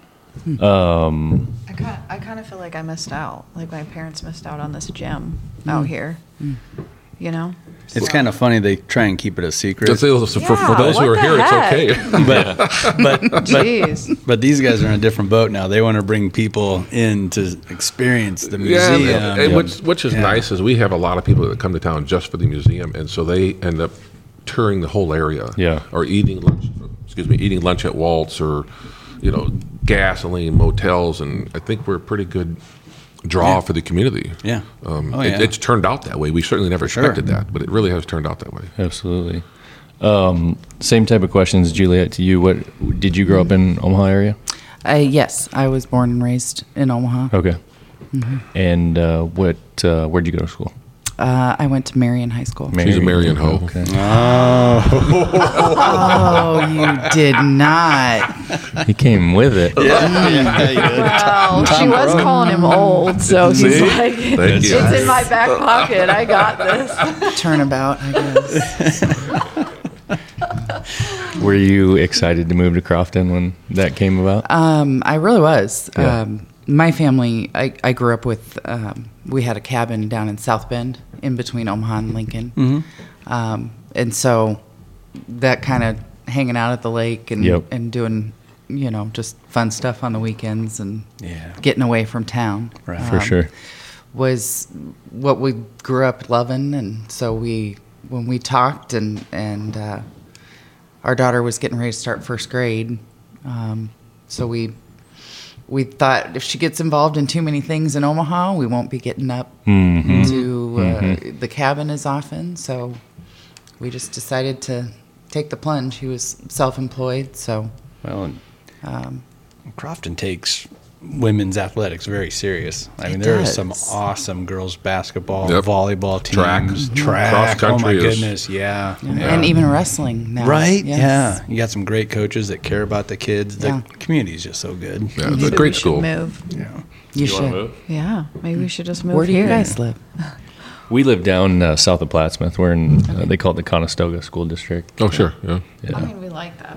Yeah. I kind of feel like I missed out. Like my parents missed out on this gem out here. You know? It's kind of funny they try and keep it a secret. For those who are what here, the it's heck? okay. Jeez. But these guys are on a different boat now. They want to bring people in to experience the museum. and which is nice is we have a lot of people that come to town just for the museum, and so they end up touring the whole area. Yeah. Or eating lunch at Waltz, or gasoline motels, and I think we're a pretty good draw for the community. Yeah. It's turned out that way. We certainly never expected that, but it really has turned out that way. Absolutely. Same type of questions, Juliet, to you. What did you grow up in Omaha area? Yes, I was born and raised in Omaha. Okay. And where'd you go to school? I went to Marion High School. She's a Marion Ho. Okay. Oh, you did not. He came with it. Well, she was calling him old, so he's like, Thank you. it's in my back pocket. I got this. Turnabout, I guess. Were you excited to move to Crofton when that came about? I really was. Yeah. My family, I grew up with, we had a cabin down in South Bend in between Omaha and Lincoln. And so that kind of hanging out at the lake and, Yep. and doing, just fun stuff on the weekends and Yeah. getting away from town. Right. For sure. Was what we grew up loving. And so when we talked and our daughter was getting ready to start first grade, so we thought if she gets involved in too many things in Omaha, we won't be getting up to the cabin as often. So we just decided to take the plunge. He was self-employed, so Well, and Crofton takes women's athletics very serious. I mean, It there are does. some awesome girls basketball, Yep. volleyball Track. teams, Mhm. track. Cross-country Oh my is- goodness, yeah. and even wrestling now. Right? Yes. Yeah. You got some great coaches that care about the kids. The Yeah. community is just so good. Yeah, it's a Maybe great we should school. move. Yeah. You should. Yeah, maybe we should just move Where do here. you guys live? We live down south of Plattsmouth. We're in, they call it the Conestoga School District. Oh, sure. Yeah. I mean, we like that.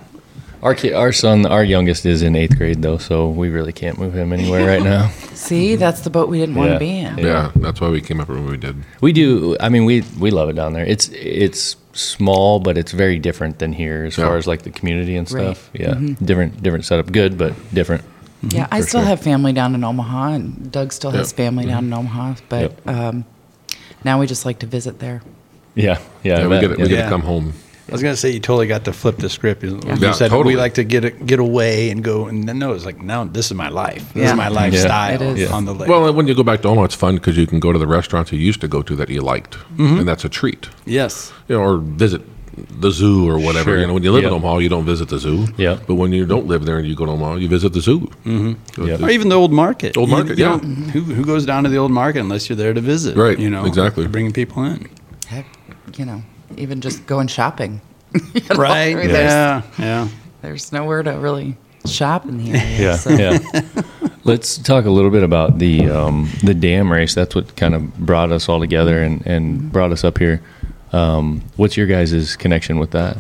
Our youngest is in 8th grade, though, so we really can't move him anywhere right now. See, that's the boat we didn't want Yeah. to be in. Yeah. That's why we came up with what we did. We do. I mean, we love it down there. It's small, but it's very different than here as Yeah. far as like the community and Right. stuff. Yeah, different setup. Good, but different. Yeah, I For still sure. have family down in Omaha, and Doug still has Yep. family down in Omaha. But now we just like to visit there. Yeah, yeah. Yeah, I we bet, get yeah. to come home. I was gonna say you totally got to flip the script. You Yeah, said totally. we like to get away and go, and then no, it's like now this is my life. This Yeah. is my lifestyle It is. on the lake. Well, when you go back to Omaha, it's fun because you can go to the restaurants you used to go to that you liked, and that's a treat. yes, Or visit the zoo or whatever. Sure. When you live in Yep. Omaha, you don't visit the zoo. Yeah. But when you don't live there and you go to Omaha, you visit the zoo. Mm-hmm. Yep. or even the old market. Old market, yeah. Who goes down to the old market unless you're there to visit? Right, you're exactly. bringing people in. Heck, even just going shopping. Right? I mean, Yeah. There's nowhere to really shop in the area. Yeah, so. yeah. Let's talk a little bit about the dam race. That's what kind of brought us all together and brought us up here. What's your guys' connection with that?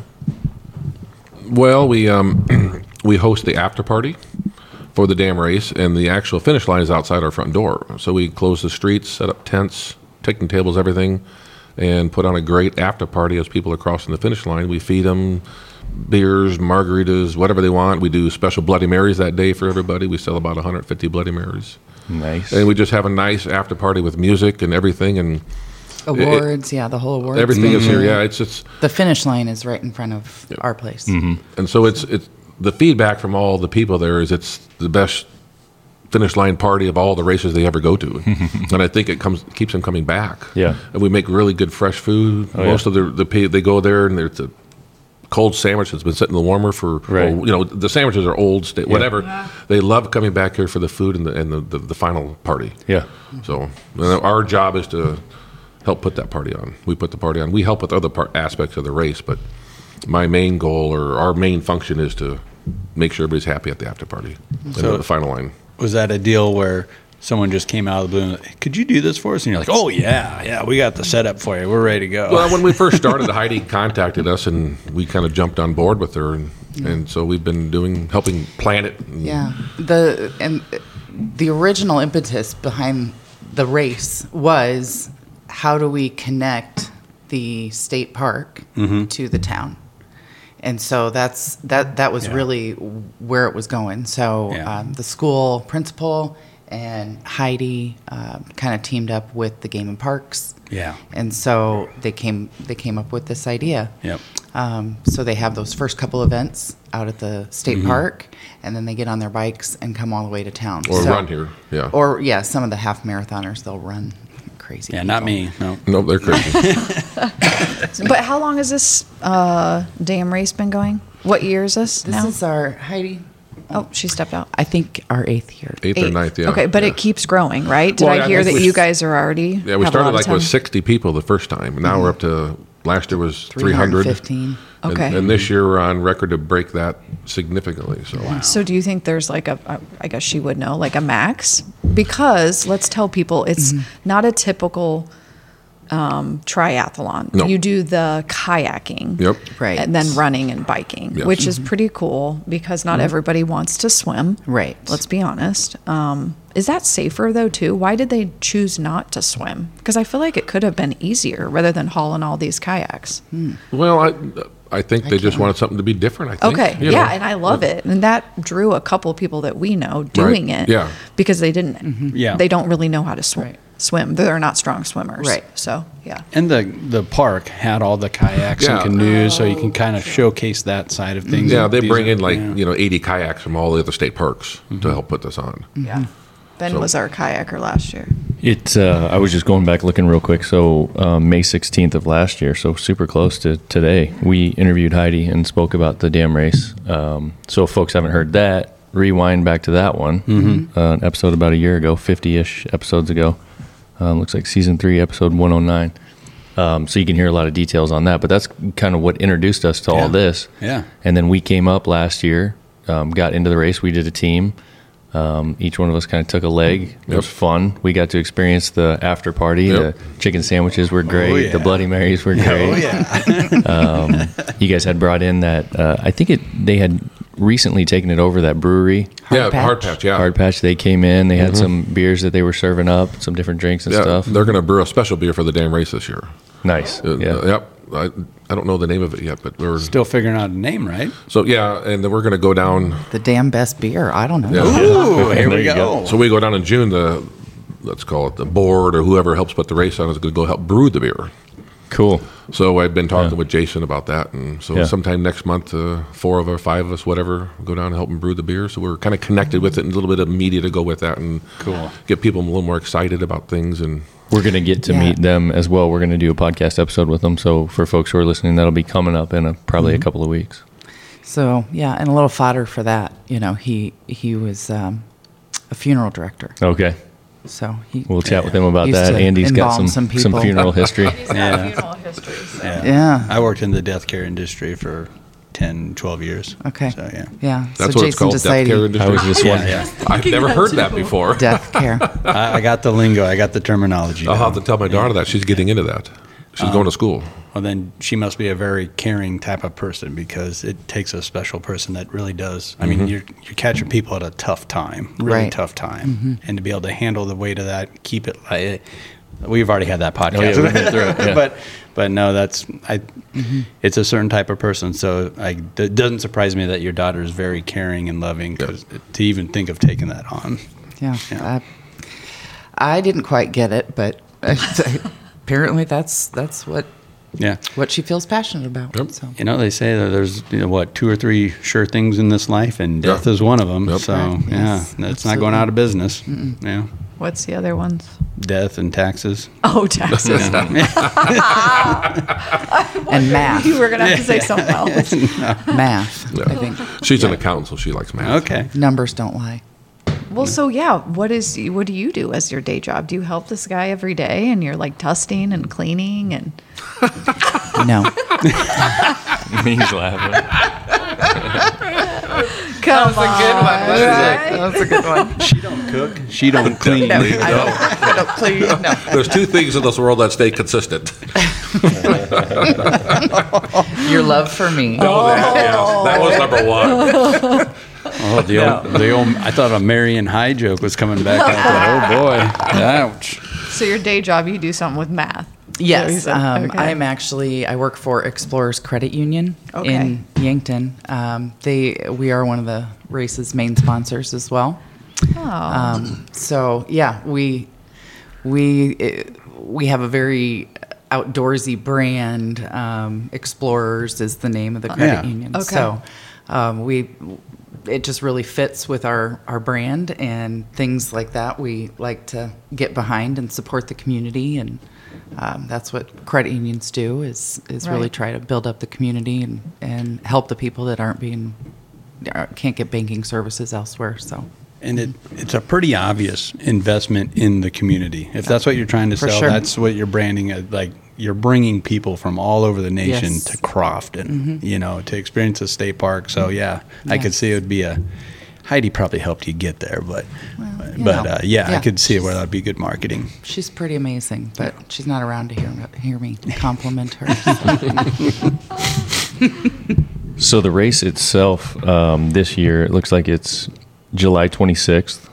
Well, we we host the after party for the dam race, and the actual finish line is outside our front door. So we close the streets, set up tents, picnic tables, everything, and put on a great after party as people are crossing the finish line. We feed them beers, margaritas, whatever they want. We do special Bloody Marys that day for everybody. We sell about 150 Bloody Marys. Nice. And we just have a nice after party with music and everything, and Awards, the whole awards. everything is here. Yeah, it's The finish line is right in front of our place. and so it's the feedback from all the people there is it's the best finish line party of all the races they ever go to, and I think it keeps them coming back. Yeah. And we make really good fresh food. Oh, Most yeah. of they go there and it's a cold sandwich that's been sitting in the warmer for Right. the sandwiches are old whatever. They love coming back here for the food and the final party. Yeah. So our job is to help put that party on. We put the party on. We help with other aspects of the race, but my main goal or our main function is to make sure everybody's happy at the after party and So- at the final line. Was that a deal where someone just came out of the blue and like, could you do this for us? And you're like, oh yeah, we got the setup for you. We're ready to go. Well, when we first started, Heidi contacted us, and we kind of jumped on board with her, and so we've been helping plan it. And Yeah. The original impetus behind the race was how do we connect the state park to the town? And so that was really where it was going. So Yeah. the school principal and Heidi kind of teamed up with the Game and Parks. Yeah. And so they came up with this idea. Yep. So they have those first couple events out at the state park, and then they get on their bikes and come all the way to town. Or So- run here, yeah. Or some of the half marathoners, they'll run crazy. Yeah, not people. me. No. Nope, they're crazy. But how long has this dam race been going? What year is this This now? is our Heidi. Oh, she stepped out. I think our 8th year. 8th or 9th, yeah. Okay, but yeah. it keeps growing, right? Did Well, I I hear think that we you s- guys are already? Yeah, we have a lot started of like with time? 60 people the first time, and now we're up to, last year was 300. 315. And- Okay. And this year we're on record to break that significantly. So So do you think there's like I guess she would know, like a max? Because let's tell people it's not a typical triathlon. No. You do the kayaking. Yep. Right. And then running and biking, Yes. which is pretty cool because not everybody wants to swim. Right. Let's be honest. Is that safer though too? Why did they choose not to swim? Because I feel like it could have been easier rather than hauling all these kayaks. Well, I think they just wanted something to be different. I think. Okay, you yeah, know. and I love it, and that drew a couple people that we know doing it. yeah. because they didn't. Yeah. they don't really know how to swim. Right. Swim. They're not strong swimmers. Right. So yeah. And the park had all the kayaks and Yeah. canoes, so you can kind of showcase that side of things. Yeah, they These bring are- in like yeah. 80 kayaks from all the other state parks to help put this on. Yeah. Ben So- was our kayaker last year. I was just going back looking real quick. So May 16th of last year, so super close to today, we interviewed Heidi and spoke about the dam race. So if folks haven't heard that, rewind back to that one, an episode about a year ago, 50-ish episodes ago. Looks like season 3, episode 109. So you can hear a lot of details on that. But that's kind of what introduced us to all this. Yeah. And then we came up last year, got into the race. We did a team. Each one of us kind of took a leg. It was fun. We got to experience the after party. Yep. The chicken sandwiches were great. Oh, yeah. The Bloody Marys were great. Oh yeah. You guys had brought in that. I think they had recently taken it over, that brewery, Yeah, Patch. Hard Patch, yeah. Hard Patch. They came in. They had some beers that they were serving up, some different drinks and Yeah, stuff. they're going to brew a special beer for the dam race this year. Nice. Yeah. Yep. I don't know the name of it yet, but we're Still figuring out a name, right? so yeah, and then we're going to go down. The damn best beer. I don't know. Yeah. Ooh, here There we you go. go. So we go down in June. Let's call it the board or whoever helps put the race on is going to go help brew the beer. Cool. So I've been talking with Jason about that, and so Yeah. sometime next month, 4 of us, 5 of us, whatever, we'll go down and help them brew the beer. So we're kind of connected with it, and a little bit of media to go with that, and Cool. get people a little more excited about things. And We're going to get to Yeah. meet them as well. We're going to do a podcast episode with them. So for folks who are listening, that'll be coming up in probably a couple of weeks. So yeah, and a little fodder for that. You know, he was a funeral director. Okay. So he We'll chat with him about Used that. to Andy's got embalm some some people. funeral history. Yeah. Yeah. I worked in the death care industry for 10, 12 years. Okay. So yeah. Yeah. that's so what it's Jason called, death decided care industry. I was just wondering. Yeah. I've never heard that before. death care. I got the lingo. I got the terminology. I'll down. have to tell my daughter that. She's getting into that. She's going to school. Well, then she must be a very caring type of person because it takes a special person that really does. I mean, you're catching people at a tough time, really Right. tough time, and to be able to handle the weight of that, keep it light. We've already had that podcast, yeah, we've been through it, yeah. but no, it's a certain type of person. So it doesn't surprise me that your daughter is very caring and loving. Because to even think of taking that on, Yeah. Yeah. I didn't quite get it, but apparently that's what yeah. she feels passionate about. Yep. So You know, they say that there's 2 or 3 sure things in this life, and death Yeah. is one of them. Yep. So Right. yeah, Yes. that's not going out of business. Yeah, What's the other ones? death and taxes. Oh, taxes. and math, You were gonna have to say something else. math. Yeah. I think She's an accountant, so she likes math. Okay. numbers don't lie. Well, so yeah, what do you do as your day job? Do you help this guy every day, and you're like dusting and cleaning and? No. He's laughing. Come on, That's a good one. She don't cook. She don't clean. I don't clean. No. There's 2 things in this world that stay consistent. Your love for me. That was number 1. Oh, the old. I thought a Marion High joke was coming back out there. Oh boy! Ouch. So your day job, you do something with math. Yes, So okay. I work for Explorers Credit Union in Yankton. We are one of the race's main sponsors as well. So yeah, we have a very outdoorsy brand. Explorers is the name of the credit Yeah. union. Okay. So it just really fits with our brand and things like that. We like to get behind and support the community, and that's what credit unions do is really Right. try to build up the community and help the people that can't get banking services elsewhere. So And it's a pretty obvious investment in the community. If that's what you're trying to For sell, sure. that's what you're branding. Like you're bringing people from all over the nation Yes. to Crofton, to experience a state park. So yeah, I could see it would be Heidi probably helped you get there, but you know. I Yeah. could see where that'd be good marketing. She's pretty amazing, but she's not around to hear me compliment her. So the race itself this year, it looks like it's July 26th.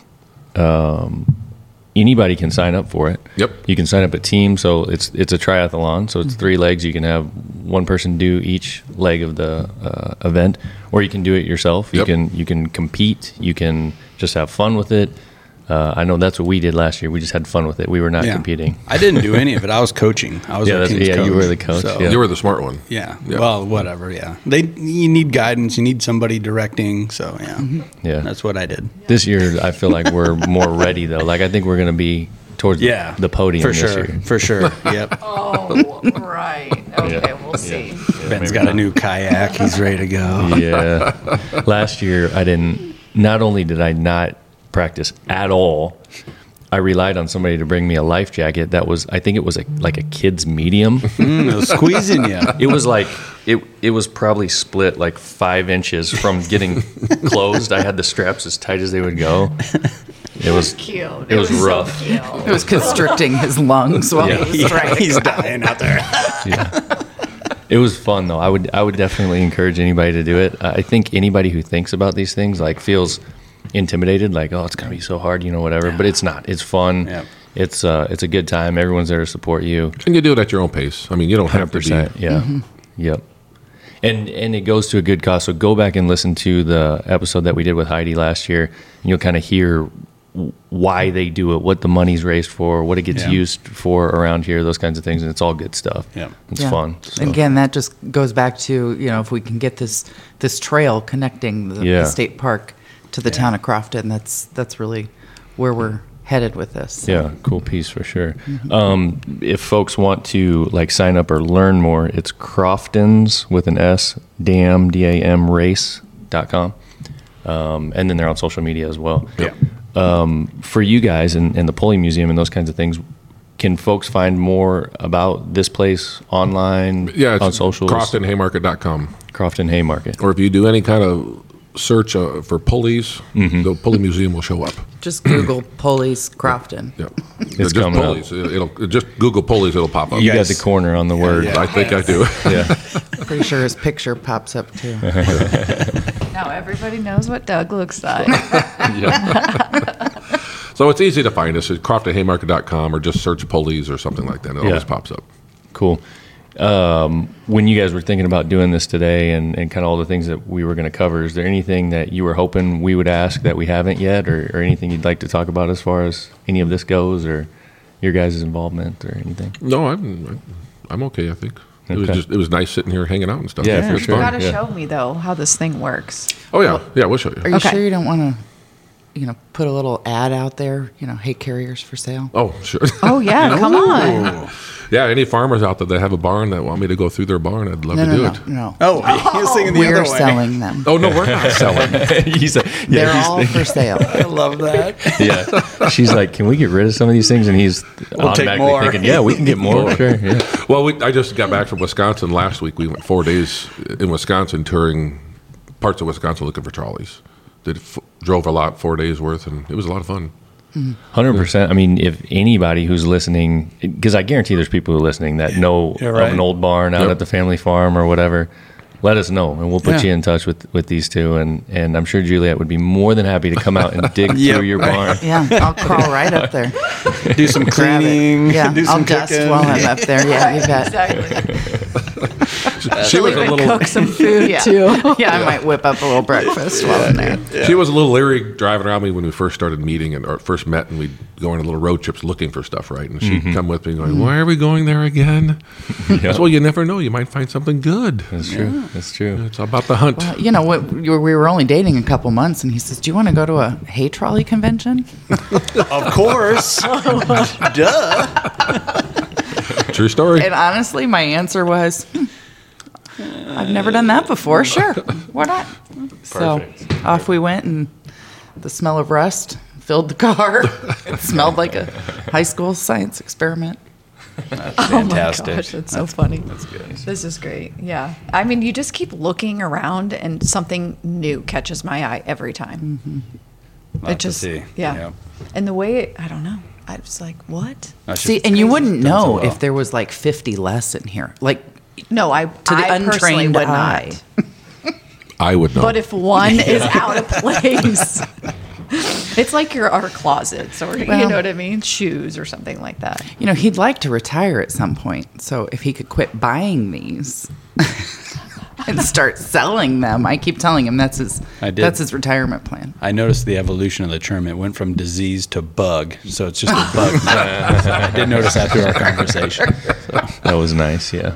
Anybody can sign up for it. Yep. You can sign up a team, so it's a triathlon. So it's 3 legs. You can have one person do each leg of the event, or you can do it yourself. Yep. You can compete. You can just have fun with it. I know that's what we did last year. We just had fun with it. We were not competing. I didn't do any of it. I was coaching. I was our team's coach. you were the coach. So, Yeah. You were the smart one. Yeah. Yeah. Well, whatever. Yeah. You need guidance. You need somebody directing. So yeah. Yeah. That's what I did. This year, I feel like we're more ready though. Like I think we're going to be towards the podium for this sure. year. For sure. Yep. Oh, right. Okay, Yeah. we'll see. Ben's got a new kayak. He's ready to go. Yeah. Last year, not only did I not practice at all, I relied on somebody to bring me a life jacket that was, I think it was like a kid's medium. It was squeezing you. It was like, it was probably split like 5 inches from getting closed. I had the straps as tight as they would go. It was Cute. It was rough. So cute. It was constricting his lungs while Yeah. he was trying to He's dying out there. Yeah. It was fun though. I would definitely encourage anybody to do it. I think anybody who thinks about these things like feels intimidated, like, oh, it's gonna be so hard, whatever. But it's not. It's fun. Yep. It's a good time. Everyone's there to support you. And you do it at your own pace. I mean, you don't have to be. 100%. Yeah. Yep. And it goes to a good cause. So go back and listen to the episode that we did with Heidi last year, and you'll kind of hear why they do it, what the money's raised for, what it gets used for around here, those kinds of things, and it's all good stuff. Yeah. It's Yeah. fun. So. Again, that just goes back to, if we can get this trail connecting the state park to the town of Crofton, that's really where we're headed with this. Yeah, cool piece for sure. If folks want to like sign up or learn more, it's Croftons with an S, DAM race.com. And then they're on social media as well. Yep. For you guys and the Pulley Museum and those kinds of things, can folks find more about this place online, Yeah, it's on socials? CroftonHaymarket.com. Crofton Haymarket. Or if you do any kind of search for pulleys, the Pulley Museum will show up. Just Google Pulleys Crofton. Yeah. It's just coming up. pulleys. It'll just Google pulleys. It'll pop up. You got guys- the corner on the word. yeah. I think I do. Yeah. Pretty sure his picture pops up too. Now everybody knows what Doug looks like. So it's easy to find us at CroftonHaymarket.com or just search pulleys or something like that. It always pops up. Cool. When you guys were thinking about doing this today and kind of all the things that we were going to cover, is there anything that you were hoping we would ask that we haven't yet, or anything you'd like to talk about as far as any of this goes, or your guys' involvement or anything? No, I'm okay. I think it was nice sitting here hanging out and stuff. Yeah, for It's sure. You fun. gotta Yeah. show me though how this thing works. Oh yeah, we'll show you. Are you Okay. sure you don't want to, put a little ad out there? Hay carriers for sale. Oh sure. Oh yeah, come on. Yeah, any farmers out there that have a barn that want me to go through their barn, I'd love to do it. No. Oh, he was thinking the We're other way. selling them. Oh no, we're not selling. He's like, They're all for sale. I love that. yeah. She's like, can we get rid of some of these things? And he's take automatically more. thinking, yeah, we can get more. Sure. Yeah. Well, I just got back from Wisconsin last week. We went 4 days in Wisconsin touring parts of Wisconsin looking for trolleys. Drove a lot, 4 days worth, and it was a lot of fun. 100%. I mean, if anybody who's listening, because I guarantee there's people who are listening that know Yeah, right. of an old barn out Yep. at the family farm or whatever, let us know, and we'll put Yeah. you in touch with these two. And I'm sure Juliet would be more than happy to come out and dig Yep, through your right. barn. Yeah, I'll crawl right up there. Do some Grab it. cleaning. Yeah, do I'll some dust cooking. while I'm up there. Yeah, you bet. Exactly. She was a little. Cook some food too. Yeah, I might whip up a little breakfast while I'm there. She was a little leery driving around me when we first started meeting or first met, and we'd go on little road trips looking for stuff, right? And she'd come with me going, "Why are we going there again?" I said, well, you never know. You might find something good. That's true. That's true. It's about the hunt. We were only dating a couple months, and he says, "Do you want to go to a hay trolley convention?" Of course. Duh. True story. And honestly, my answer was, "I've never done that before. Sure, why not?" So off we went, and the smell of rust filled the car. It smelled like a high school science experiment. Fantastic. Oh my gosh, that's so funny. That's good. This is great. Yeah. I mean, you just keep looking around and something new catches my eye every time. Lot It to just, see. yeah. And the way, I don't know. I was like, what? That's See, just and you wouldn't done so know well. if there was like 50 less in here. Like, No, I to the I personally untrained would eye. not. I would know. But if one is out of place, it's like your art closets or, you Well- know what I mean? Shoes or something like that. You know, he'd like to retire at some point. So if he could quit buying these and start selling them, I keep telling him that's his retirement plan. I noticed the evolution of the term. It went from disease to bug, so it's just a bug. So I did notice that through our conversation. That was nice. Yeah.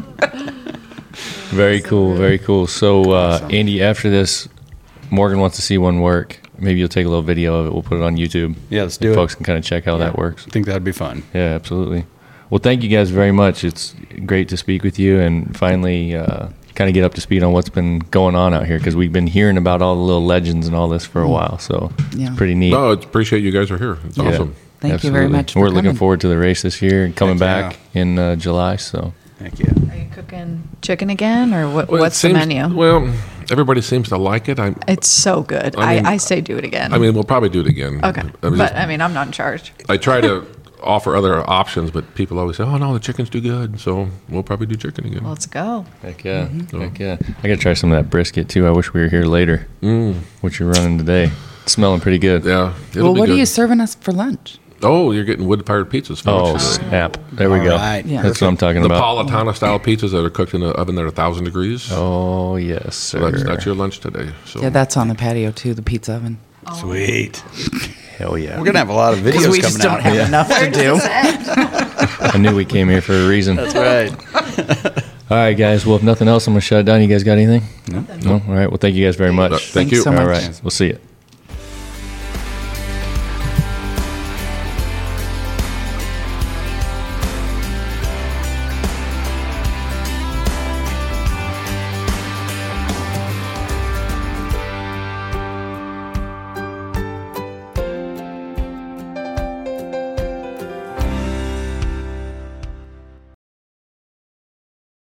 Very cool. Very cool. So, Andy, after this, Morgan wants to see one work. Maybe you'll take a little video of it. We'll put it on YouTube. Yeah, let's so do it. folks can kind of check how that works. I think that'd be fun. Yeah, absolutely. Well, thank you guys very much. It's great to speak with you and finally kind of get up to speed on what's been going on out here because we've been hearing about all the little legends and all this for a while. So Yeah. it's pretty neat. No, I appreciate you guys are here. It's Yeah. awesome. Thank you very much for We're looking coming. forward to the race this year and coming Heck back in July. So Thank you. Are you cooking chicken again or what, Well, it what's the seems- menu? Well, everybody seems to like it. It's so good. I mean- I say do it again. I mean, we'll probably do it again. okay. I mean, But I mean, I'm not in charge. I try to offer other options, but people always say, "Oh no, the chicken's too good." So we'll probably do chicken again. Let's go. heck yeah, heck yeah. I got to try some of that brisket too. I wish we were here later. What you're running today? It's smelling pretty good. Yeah. it'll Well, be what good. are you serving us for lunch? Oh, you're getting wood-fired pizzas. For Oh, lunch today. snap. There we All go. right. Yeah. That's what I'm talking The about. Napolitana style pizzas that are cooked in an oven that are 1,000 degrees. Oh, yes, So sir. that's your lunch today. So Yeah, that's on the patio too, the pizza oven. Sweet. Hell yeah. We're gonna have a lot of Because videos we coming just don't out. have enough to do. I knew we came here for a reason. That's right. All right, guys. Well, if nothing else, I'm going to shut it down. You guys got anything? No? All right. Well, thank you guys very much. Thank you. so All much. right. We'll see you.